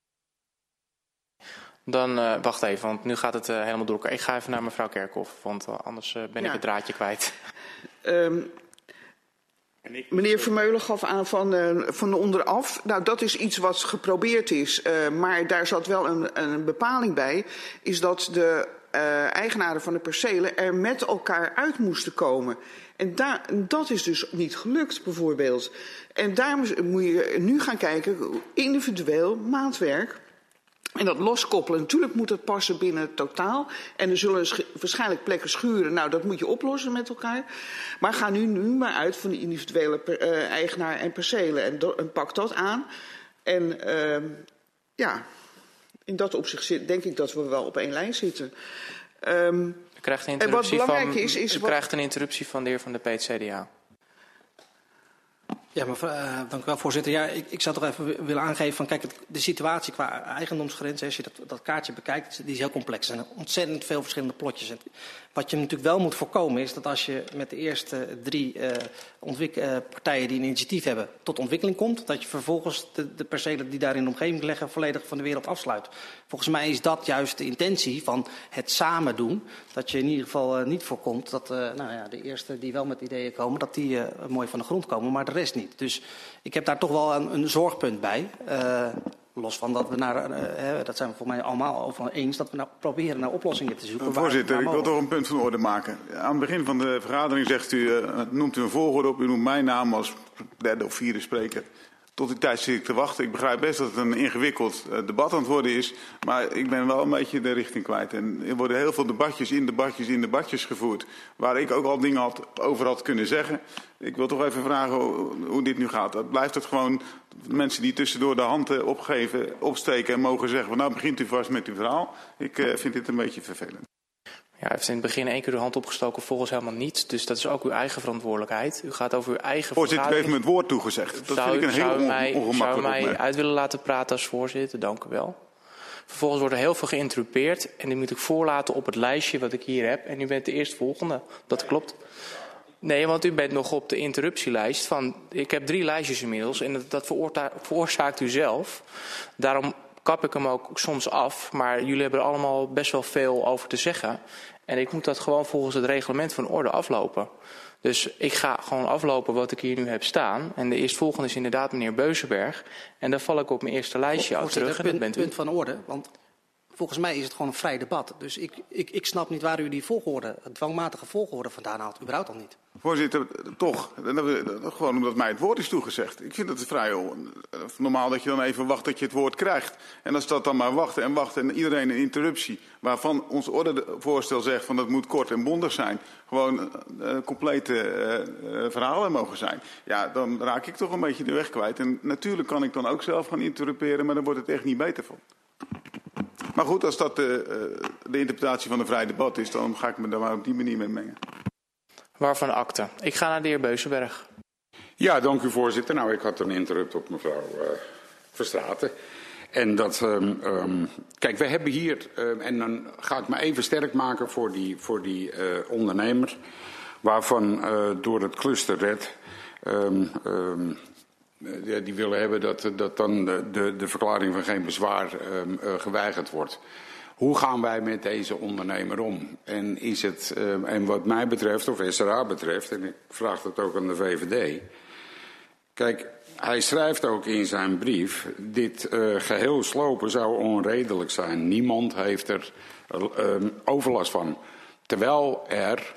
Dan, uh, wacht even, want nu gaat het uh, helemaal door elkaar. Ik ga even naar mevrouw Kerkhoff, want uh, anders uh, ben ja. ik het draadje kwijt. Um, meneer Vermeulen gaf aan van, uh, van onderaf. Nou, dat is iets wat geprobeerd is, uh, maar daar zat wel een, een bepaling bij. Is dat de uh, eigenaren van de percelen er met elkaar uit moesten komen. En daar, dat is dus niet gelukt, bijvoorbeeld. En daar moet je nu gaan kijken, individueel, maatwerk. En dat loskoppelen, natuurlijk moet dat passen binnen het totaal. En er zullen waarschijnlijk plekken schuren. Nou, dat moet je oplossen met elkaar. Maar ga nu, nu maar uit van die individuele per, uh, eigenaar en percelen. En, do, en pak dat aan. En uh, ja, in dat opzicht zit, denk ik dat we wel op één lijn zitten. Um, U krijgt een interruptie, wat van, is, is u wat... krijgt een interruptie van de heer Van der Peet, C D A. Ja, mevrouw, uh, dank u wel, voorzitter. Ja, ik, ik zou toch even willen aangeven van, kijk, het, de situatie qua eigendomsgrens, als je dat, dat kaartje bekijkt, die is heel complex. Er zijn ontzettend veel verschillende plotjes. En wat je natuurlijk wel moet voorkomen is dat als je met de eerste drie uh, ontwik- uh, partijen die een initiatief hebben tot ontwikkeling komt, dat je vervolgens de, de percelen die daar in de omgeving liggen volledig van de wereld afsluit. Volgens mij is dat juist de intentie van het samen doen. Dat je in ieder geval uh, niet voorkomt dat uh, nou ja, de eerste die wel met ideeën komen, dat die uh, mooi van de grond komen, maar de rest niet. Dus ik heb daar toch wel een, een zorgpunt bij. Uh, los van dat we naar, uh, hè, dat zijn we volgens mij allemaal over eens, dat we nou proberen naar oplossingen te zoeken. Voorzitter, ik wil toch een punt van orde maken. Aan het begin van de vergadering zegt u, uh, noemt u een volgorde op, u noemt mijn naam als derde of vierde spreker. Tot die tijd zit ik te wachten. Ik begrijp best dat het een ingewikkeld uh, debat aan het worden is. Maar ik ben wel een beetje de richting kwijt. En er worden heel veel debatjes in debatjes in debatjes gevoerd. Waar ik ook al dingen had, over had kunnen zeggen. Ik wil toch even vragen hoe, hoe dit nu gaat. Dat blijft het gewoon mensen die tussendoor de hand opgeven, opsteken en mogen zeggen van nou begint u vast met uw verhaal. Ik uh, vind dit een beetje vervelend. Ja, u heeft in het begin één keer uw hand opgestoken, volgens helemaal niets. Dus dat is ook uw eigen verantwoordelijkheid. U gaat over uw eigen voorzitter, u heeft me het woord toegezegd. Dat zou, vind ik een heel on mij, ongemakkelijk Zou u mij uit willen laten praten als voorzitter? Dank u wel. Vervolgens wordt er heel veel geïnterrupeerd. En die moet ik voorlaten op het lijstje wat ik hier heb. En u bent de eerstvolgende. Dat klopt. Nee, want u bent nog op de interruptielijst van... Ik heb drie lijstjes inmiddels en dat veroorzaakt u zelf. Daarom kap ik hem ook soms af. Maar jullie hebben er allemaal best wel veel over te zeggen. En ik moet dat gewoon volgens het reglement van orde aflopen. Dus ik ga gewoon aflopen wat ik hier nu heb staan. En de eerstvolgende is inderdaad meneer Beuzenberg. En dan val ik op mijn eerste lijstje af terug. En punt, dat bent u. punt van orde, want volgens mij is het gewoon een vrij debat. Dus ik, ik, ik snap niet waar u die volgorde, dwangmatige volgorde vandaan haalt. Überhaupt al niet. Voorzitter, toch, gewoon omdat mij het woord is toegezegd. Ik vind het vrij normaal dat je dan even wacht dat je het woord krijgt. En als dat dan maar wachten en wachten en iedereen een interruptie, waarvan ons ordevoorstel zegt van dat moet kort en bondig zijn, gewoon uh, complete uh, verhalen mogen zijn. Ja, dan raak ik toch een beetje de weg kwijt. En natuurlijk kan ik dan ook zelf gaan interruperen, maar dan wordt het echt niet beter van. Maar goed, als dat de, uh, de interpretatie van een vrij debat is, dan ga ik me daar maar op die manier mee mengen. Waarvan akte. Ik ga naar de heer Beuzenberg. Ja, dank u voorzitter. Nou, ik had een interrupt op mevrouw uh, Verstraeten. En dat, um, um, kijk, we hebben hier, uh, en dan ga ik me even sterk maken voor die, voor die uh, ondernemer, waarvan uh, door het cluster Red, um, um, uh, die willen hebben dat, dat dan de, de, de verklaring van geen bezwaar um, uh, geweigerd wordt. Hoe gaan wij met deze ondernemer om? En, is het, uh, en wat mij betreft, of S R A betreft, en ik vraag dat ook aan de V V D. Kijk, hij schrijft ook in zijn brief, dit uh, geheel slopen zou onredelijk zijn. Niemand heeft er uh, overlast van. Terwijl er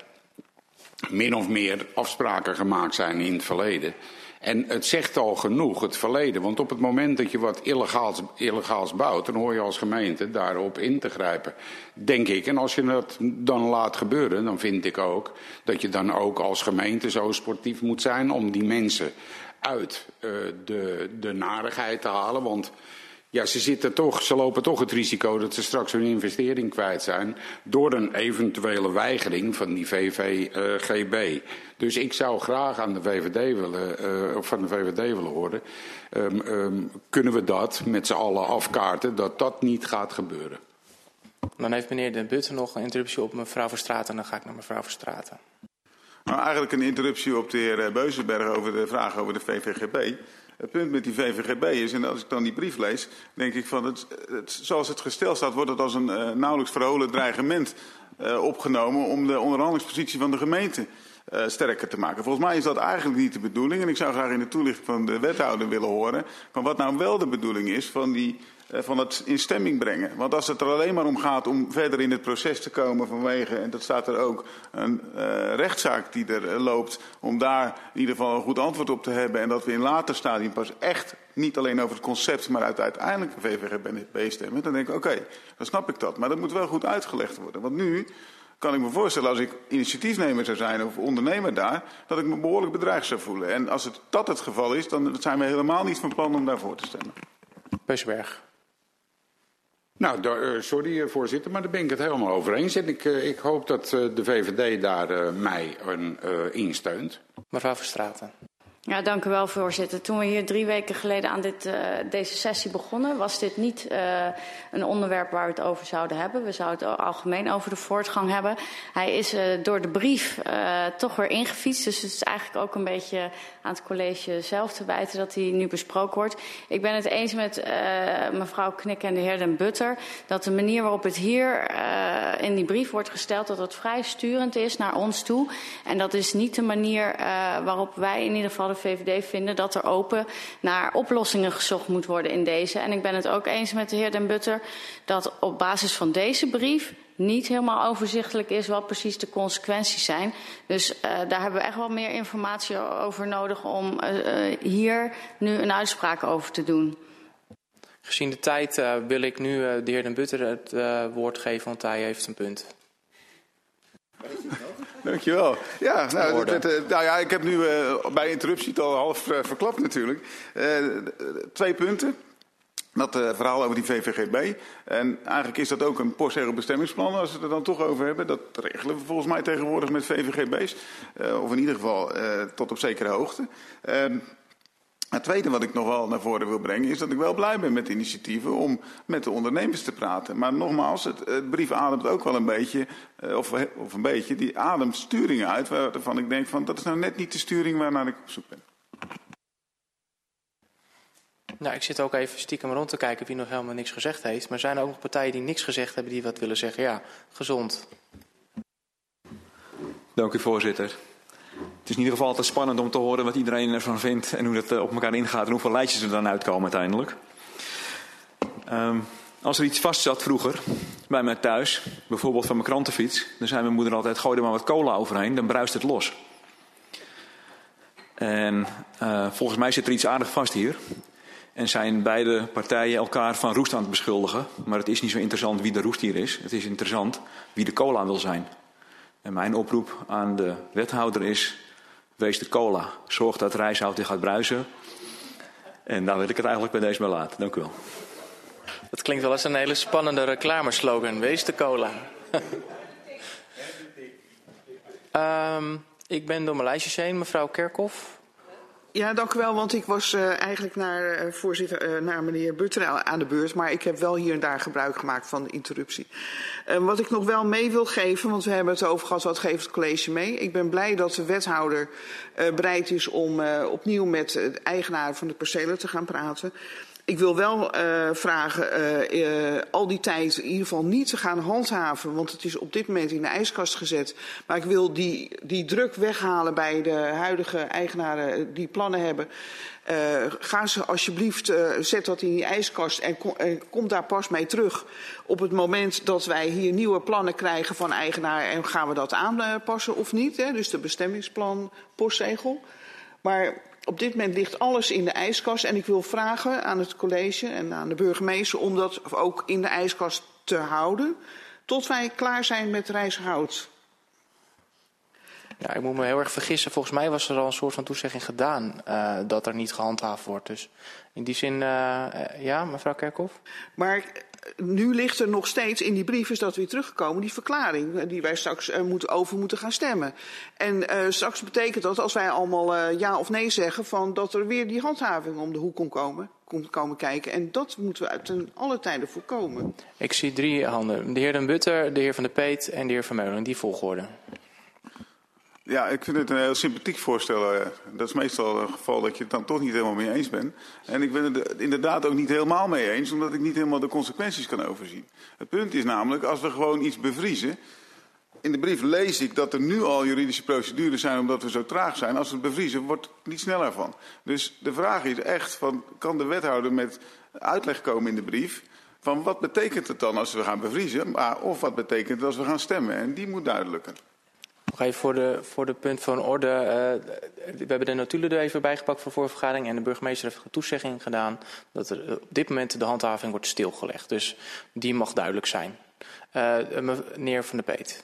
min of meer afspraken gemaakt zijn in het verleden. En het zegt al genoeg, het verleden. Want op het moment dat je wat illegaals, illegaals bouwt, dan hoor je als gemeente daarop in te grijpen. Denk ik. En als je dat dan laat gebeuren, dan vind ik ook dat je dan ook als gemeente zo sportief moet zijn om die mensen uit uh, de, de narigheid te halen. Want ja, ze, zitten toch, ze lopen toch het risico dat ze straks hun investering kwijt zijn door een eventuele weigering van die V V G B. Dus ik zou graag aan de V V D willen, uh, of van de V V D willen horen. Um, um, kunnen we dat met z'n allen afkaarten dat dat niet gaat gebeuren? Dan heeft meneer Den Butten nog een interruptie op mevrouw Verstraeten en dan ga ik naar mevrouw Verstraeten. Nou, eigenlijk een interruptie op de heer Beuzenberg over de vraag over de V V G B. Het punt met die V V G B is, en als ik dan die brief lees, denk ik van, het, het, zoals het gesteld staat, wordt het als een uh, nauwelijks verholen dreigement uh, opgenomen om de onderhandelingspositie van de gemeente uh, sterker te maken. Volgens mij is dat eigenlijk niet de bedoeling. En ik zou graag in de toelichting van de wethouder willen horen van wat nou wel de bedoeling is van die van het in stemming brengen. Want als het er alleen maar om gaat om verder in het proces te komen vanwege, en dat staat er ook, een uh, rechtszaak die er uh, loopt, om daar in ieder geval een goed antwoord op te hebben en dat we in later stadium pas echt niet alleen over het concept, maar uit uiteindelijk de V V G B stemmen, dan denk ik, oké, okay, dan snap ik dat. Maar dat moet wel goed uitgelegd worden. Want nu kan ik me voorstellen, als ik initiatiefnemer zou zijn of ondernemer daar, dat ik me behoorlijk bedreigd zou voelen. En als het, dat het geval is, dan zijn we helemaal niet van plan om daarvoor te stemmen. Beuzenberg. Nou, daar, sorry voorzitter, maar daar ben ik het helemaal over eens. En ik, ik hoop dat de V V D daar uh, mij een, uh, in steunt. Mevrouw Verstraeten. Ja, dank u wel, voorzitter. Toen we hier drie weken geleden aan dit, uh, deze sessie begonnen, was dit niet uh, een onderwerp waar we het over zouden hebben. We zouden het algemeen over de voortgang hebben. Hij is uh, door de brief uh, toch weer ingefietst, dus het is eigenlijk ook een beetje aan het college zelf te wijten dat hij nu besproken wordt. Ik ben het eens met uh, mevrouw Knik en de heer Den Butter dat de manier waarop het hier uh, in die brief wordt gesteld, dat het vrij sturend is naar ons toe. En dat is niet de manier uh, waarop wij in ieder geval de V V D vinden dat er open naar oplossingen gezocht moet worden in deze. En ik ben het ook eens met de heer Den Butter dat op basis van deze brief niet helemaal overzichtelijk is wat precies de consequenties zijn. Dus uh, daar hebben we echt wel meer informatie over nodig om uh, hier nu een uitspraak over te doen. Gezien de tijd uh, wil ik nu uh, de heer Den Butter het uh, woord geven, want hij heeft een punt. Dankjewel. Ja, nou, dat, dat, nou ja, ik heb nu uh, bij interruptie het al half uh, verklapt natuurlijk. Uh, twee punten. Dat uh, verhaal over die V V G B. En eigenlijk is dat ook een postregel bestemmingsplan, als we het er dan toch over hebben. Dat regelen we volgens mij tegenwoordig met V V G B's. Uh, of in ieder geval uh, tot op zekere hoogte. Uh, Het tweede wat ik nog wel naar voren wil brengen is dat ik wel blij ben met initiatieven om met de ondernemers te praten. Maar nogmaals, het, het brief ademt ook wel een beetje, of, of een beetje, die ademt sturingen uit waarvan ik denk van dat is nou net niet de sturing waarnaar ik op zoek ben. Nou, ik zit ook even stiekem rond te kijken wie nog helemaal niks gezegd heeft. Maar zijn er ook nog partijen die niks gezegd hebben die wat willen zeggen? Ja, gezond. Dank u, voorzitter. Het is in ieder geval altijd spannend om te horen wat iedereen ervan vindt en hoe dat op elkaar ingaat en hoeveel lijstjes er dan uitkomen uiteindelijk. Um, als er iets vast zat vroeger, bij mij thuis, bijvoorbeeld van mijn krantenfiets, dan zei mijn moeder altijd, gooi er maar wat cola overheen, dan bruist het los. En uh, volgens mij zit er iets aardig vast hier. En zijn beide partijen elkaar van roest aan het beschuldigen. Maar het is niet zo interessant wie de roest hier is. Het is interessant wie de cola wil zijn. En mijn oproep aan de wethouder is, wees de cola. Zorg dat rijshout die gaat bruisen. En daar wil ik het eigenlijk bij deze bij laten. Dank u wel. Dat klinkt wel als een hele spannende reclameslogan. Wees de cola. um, ik ben door mijn lijstjes heen. Mevrouw Kerkhoff. Ja, dank u wel, want ik was uh, eigenlijk naar, uh, voorzitter, uh, naar meneer Butter aan de beurt. Maar ik heb wel hier en daar gebruik gemaakt van de interruptie. Uh, wat ik nog wel mee wil geven, want we hebben het over gehad, wat geeft het college mee? Ik ben blij dat de wethouder uh, bereid is om uh, opnieuw met de eigenaar van de percelen te gaan praten. Ik wil wel uh, vragen uh, uh, al die tijd in ieder geval niet te gaan handhaven, want het is op dit moment in de ijskast gezet. Maar ik wil die, die druk weghalen bij de huidige eigenaren die plannen hebben. Uh, ga ze alsjeblieft, uh, zet dat in die ijskast en kom, uh, kom daar pas mee terug. Op het moment dat wij hier nieuwe plannen krijgen van eigenaar en gaan we dat aanpassen of niet. Hè? Dus de bestemmingsplan postzegel. Maar op dit moment ligt alles in de ijskast en ik wil vragen aan het college en aan de burgemeester om dat ook in de ijskast te houden tot wij klaar zijn met Rijshout. Ja, ik moet me heel erg vergissen. Volgens mij was er al een soort van toezegging gedaan uh, dat er niet gehandhaafd wordt. Dus in die zin, uh, uh, ja, mevrouw Kerkhoff. Maar nu ligt er nog steeds in die brief, is dat weer teruggekomen, die verklaring die wij straks uh, moet, over moeten gaan stemmen. En uh, straks betekent dat, als wij allemaal uh, ja of nee zeggen, van dat er weer die handhaving om de hoek komt komen, komt komen kijken. En dat moeten we ten alle tijden voorkomen. Ik zie drie handen. De heer Den Butter, de heer Van der Peet en de heer Vermeulen. In die volgorde. Ja, ik vind het een heel sympathiek voorstel. Dat is meestal een geval dat je het dan toch niet helemaal mee eens bent. En ik ben het inderdaad ook niet helemaal mee eens, omdat ik niet helemaal de consequenties kan overzien. Het punt is namelijk, als we gewoon iets bevriezen. In de brief lees ik dat er nu al juridische procedures zijn omdat we zo traag zijn. Als we het bevriezen, wordt het niet sneller van. Dus de vraag is echt, van, kan de wethouder met uitleg komen in de brief van wat betekent het dan als we gaan bevriezen, maar of wat betekent het als we gaan stemmen. En die moet duidelijker. Nog even voor de, voor de punt van orde. Uh, we hebben de notulen er even bijgepakt voor de vorige vergadering. En de burgemeester heeft een toezegging gedaan dat er op dit moment de handhaving wordt stilgelegd. Dus die mag duidelijk zijn. Uh, meneer Van der Peet.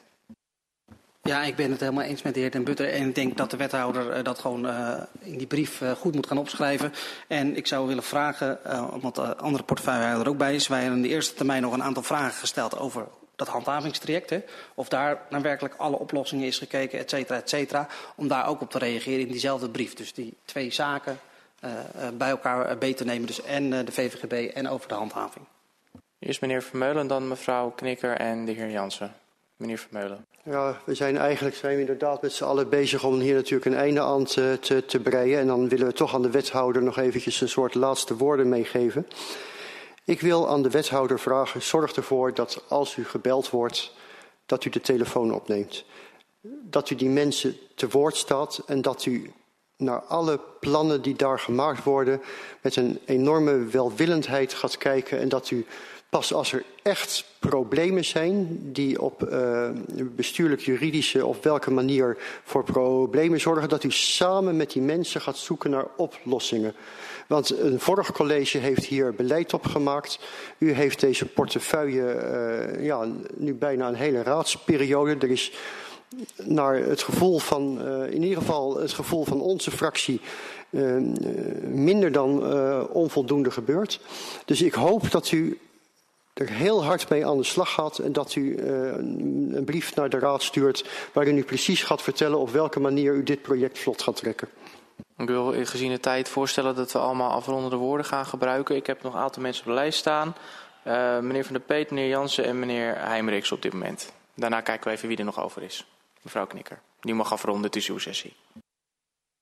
Ja, ik ben het helemaal eens met de heer Den Butter. En ik denk dat de wethouder uh, dat gewoon uh, in die brief uh, goed moet gaan opschrijven. En ik zou willen vragen, uh, omdat de andere portefeuillehouder er ook bij is. Wij hebben in de eerste termijn nog een aantal vragen gesteld over dat handhavingstraject. Hè? Of daar naar werkelijk alle oplossingen is gekeken, et cetera, et cetera. Om daar ook op te reageren in diezelfde brief. Dus die twee zaken uh, uh, bij elkaar uh, beter nemen. Dus en uh, de V V G B en over de handhaving. Eerst meneer Vermeulen, dan mevrouw Knikker en de heer Jansen. Meneer Vermeulen. Ja, we zijn eigenlijk zijn we inderdaad met z'n allen bezig om hier natuurlijk een einde aan te, te, te breien. En dan willen we toch aan de wethouder nog eventjes een soort laatste woorden meegeven. Ik wil aan de wethouder vragen, zorg ervoor dat als u gebeld wordt, dat u de telefoon opneemt. Dat u die mensen te woord staat en dat u naar alle plannen die daar gemaakt worden met een enorme welwillendheid gaat kijken. En dat u pas als er echt problemen zijn die op uh, bestuurlijk juridische of welke manier voor problemen zorgen, dat u samen met die mensen gaat zoeken naar oplossingen. Want een vorig college heeft hier beleid op gemaakt. U heeft deze portefeuille uh, ja, nu bijna een hele raadsperiode. Er is naar het gevoel van, uh, in ieder geval het gevoel van onze fractie, uh, minder dan uh, onvoldoende gebeurd. Dus ik hoop dat u er heel hard mee aan de slag gaat en dat u uh, een brief naar de raad stuurt waarin u precies gaat vertellen op welke manier u dit project vlot gaat trekken. Ik wil gezien de tijd voorstellen dat we allemaal afrondende woorden gaan gebruiken. Ik heb nog een aantal mensen op de lijst staan. Uh, meneer Van der Peet, meneer Jansen en meneer Heimerichs op dit moment. Daarna kijken we even wie er nog over is. Mevrouw Knikker, die mag afronden, het is uw sessie.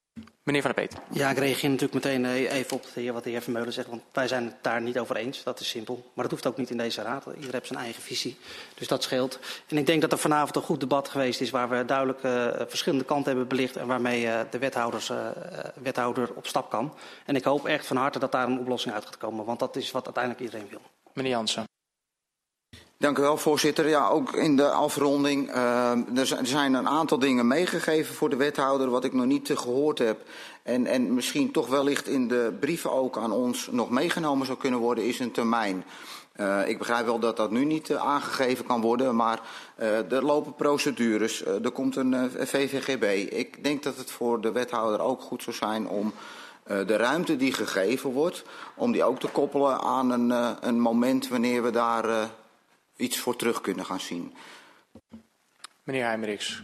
Meneer Van der Peet. Ja, ik reageer natuurlijk meteen even op wat de heer Vermeulen zegt. Want wij zijn het daar niet over eens. Dat is simpel. Maar dat hoeft ook niet in deze raad. Iedereen heeft zijn eigen visie. Dus dat scheelt. En ik denk dat er vanavond een goed debat geweest is. Waar we duidelijk uh, verschillende kanten hebben belicht. En waarmee uh, de wethouders, uh, wethouder op stap kan. En ik hoop echt van harte dat daar een oplossing uit gaat komen. Want dat is wat uiteindelijk iedereen wil. Meneer Jansen. Dank u wel, voorzitter. Ja, ook in de afronding. Uh, er zijn een aantal dingen meegegeven voor de wethouder wat ik nog niet uh, gehoord heb. En, en misschien toch wellicht in de brieven ook aan ons nog meegenomen zou kunnen worden, is een termijn. Uh, ik begrijp wel dat dat nu niet uh, aangegeven kan worden, maar uh, er lopen procedures. Uh, er komt een uh, V V G B. Ik denk dat het voor de wethouder ook goed zou zijn om uh, de ruimte die gegeven wordt, om die ook te koppelen aan een, uh, een moment wanneer we daar Uh, iets voor terug kunnen gaan zien. Meneer Heijmerichs.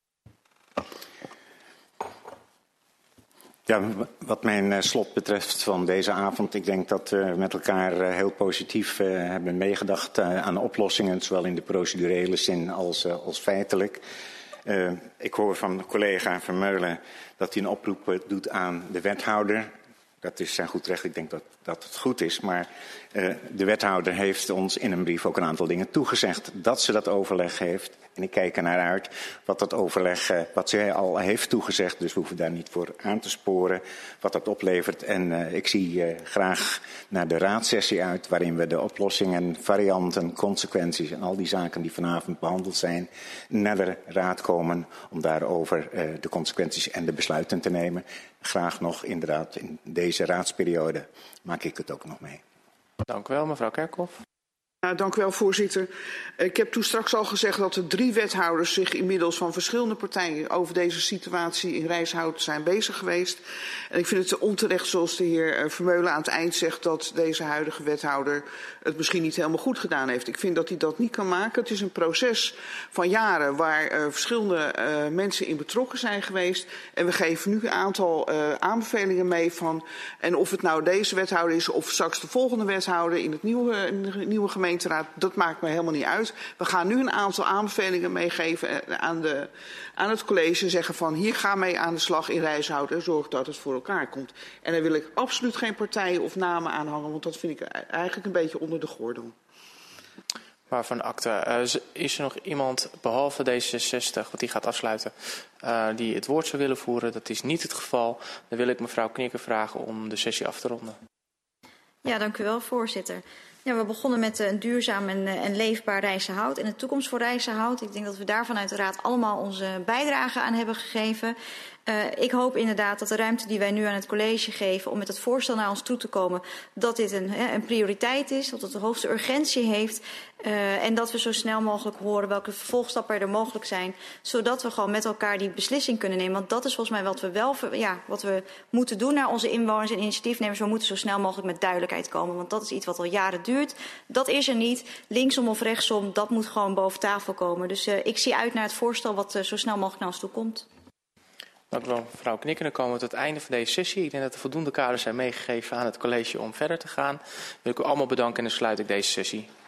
Ja, wat mijn slot betreft van deze avond, ik denk dat we met elkaar heel positief uh, hebben meegedacht uh, aan oplossingen, zowel in de procedurele zin als, uh, als feitelijk. Uh, ik hoor van collega Vermeulen dat hij een oproep doet aan de wethouder. Dat is zijn goed recht, ik denk dat, dat het goed is. Maar uh, de wethouder heeft ons in een brief ook een aantal dingen toegezegd. Dat ze dat overleg heeft. En ik kijk er naar uit wat dat overleg, uh, wat zij al heeft toegezegd. Dus we hoeven daar niet voor aan te sporen wat dat oplevert. En uh, ik zie uh, graag naar de raadsessie uit. Waarin we de oplossingen, varianten, consequenties en al die zaken die vanavond behandeld zijn. Naar de raad komen om daarover uh, de consequenties en de besluiten te nemen. Graag nog inderdaad in deze raadsperiode maak ik het ook nog mee. Dank u wel, mevrouw Kerkhoff. Ja, dank u wel, voorzitter. Ik heb toen straks al gezegd dat er drie wethouders zich inmiddels van verschillende partijen over deze situatie in Rijshout zijn bezig geweest. En ik vind het onterecht, zoals de heer Vermeulen aan het eind zegt, dat deze huidige wethouder het misschien niet helemaal goed gedaan heeft. Ik vind dat hij dat niet kan maken. Het is een proces van jaren waar uh, verschillende uh, mensen in betrokken zijn geweest. En we geven nu een aantal uh, aanbevelingen mee van, en of het nou deze wethouder is of straks de volgende wethouder in het nieuwe, in de nieuwe gemeente. Dat maakt me helemaal niet uit. We gaan nu een aantal aanbevelingen meegeven aan, de, aan het college. Zeggen van hier ga mee aan de slag in Rijshout en zorg dat het voor elkaar komt. En daar wil ik absoluut geen partijen of namen aan hangen. Want dat vind ik eigenlijk een beetje onder de gordel. Waarvan acte. Uh, is er nog iemand behalve D zesenzestig, want die gaat afsluiten, uh, die het woord zou willen voeren? Dat is niet het geval. Dan wil ik mevrouw Knikker vragen om de sessie af te ronden. Ja, dank u wel, voorzitter. Ja, we begonnen met een duurzaam en, en leefbaar Rijsenhout en de toekomst voor Rijsenhout. Ik denk dat we daar vanuit de Raad allemaal onze bijdrage aan hebben gegeven. Uh, ik hoop inderdaad dat de ruimte die wij nu aan het college geven om met het voorstel naar ons toe te komen, dat dit een, een prioriteit is, dat het de hoogste urgentie heeft. Uh, en dat we zo snel mogelijk horen welke vervolgstappen er mogelijk zijn, zodat we gewoon met elkaar die beslissing kunnen nemen. Want dat is volgens mij wat we wel, ja, wat we moeten doen naar onze inwoners en initiatiefnemers. We moeten zo snel mogelijk met duidelijkheid komen, want dat is iets wat al jaren duurt. Dat is er niet, linksom of rechtsom, dat moet gewoon boven tafel komen. Dus uh, ik zie uit naar het voorstel wat uh, zo snel mogelijk naar ons toe komt. Dank u wel, mevrouw Knikker. Dan komen we tot het einde van deze sessie. Ik denk dat er voldoende kaders zijn meegegeven aan het college om verder te gaan. Wil ik u allemaal bedanken en dan sluit ik deze sessie.